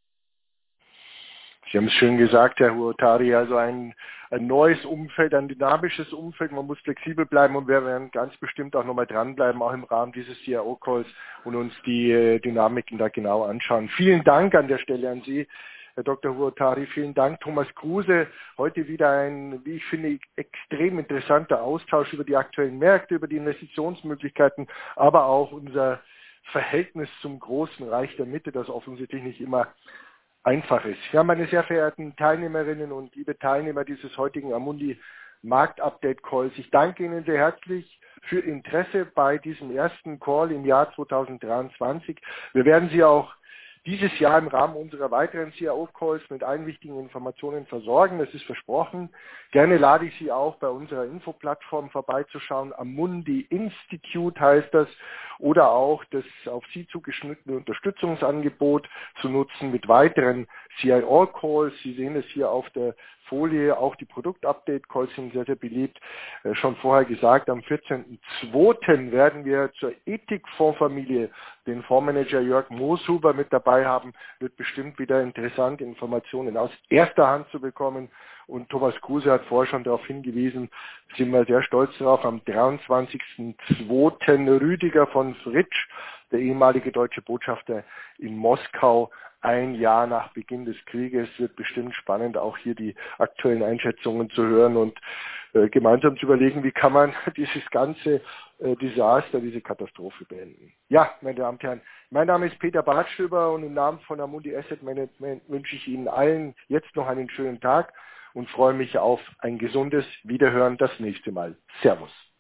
Sie haben es schön gesagt, Herr Huotari, also ein neues Umfeld, ein dynamisches Umfeld. Man muss flexibel bleiben und wir werden ganz bestimmt auch nochmal dranbleiben, auch im Rahmen dieses CIO-Calls und uns die Dynamiken da genau anschauen. Vielen Dank an der Stelle an Sie, Herr Dr. Huotari. Vielen Dank, Thomas Kruse. Heute wieder ein, wie ich finde, extrem interessanter Austausch über die aktuellen Märkte, über die Investitionsmöglichkeiten, aber auch unser Verhältnis zum großen Reich der Mitte, das offensichtlich nicht immer einfach ist. Ja, meine sehr verehrten Teilnehmerinnen und liebe Teilnehmer dieses heutigen Amundi Marktupdate Calls, ich danke Ihnen sehr herzlich für Ihr Interesse bei diesem ersten Call im Jahr 2023. Wir werden Sie auch dieses Jahr im Rahmen unserer weiteren CIO-Calls mit allen wichtigen Informationen versorgen. Das ist versprochen. Gerne lade ich Sie auch bei unserer Infoplattform vorbeizuschauen. Amundi Institute heißt das. Oder auch das auf Sie zugeschnittene Unterstützungsangebot zu nutzen mit weiteren CIO-Calls. Sie sehen es hier auf der Folie. Auch die Produkt-Update-Calls sind sehr, sehr beliebt. Schon vorher gesagt, am 14.02. werden wir zur Ethikfondsfamilie den Fondsmanager Jörg Mooshuber mit dabei haben. Wird bestimmt wieder interessant, Informationen aus erster Hand zu bekommen. Und Thomas Kruse hat vorher schon darauf hingewiesen, sind wir sehr stolz darauf, am 23.02. Rüdiger von Fritsch, der ehemalige deutsche Botschafter in Moskau, ein Jahr nach Beginn des Krieges. Wird bestimmt spannend, auch hier die aktuellen Einschätzungen zu hören und gemeinsam zu überlegen, wie kann man dieses ganze Desaster, diese Katastrophe beenden. Ja, meine Damen und Herren, mein Name ist Peter Bartstöber und im Namen von Amundi Asset Management wünsche ich Ihnen allen jetzt noch einen schönen Tag und freue mich auf ein gesundes Wiederhören das nächste Mal. Servus.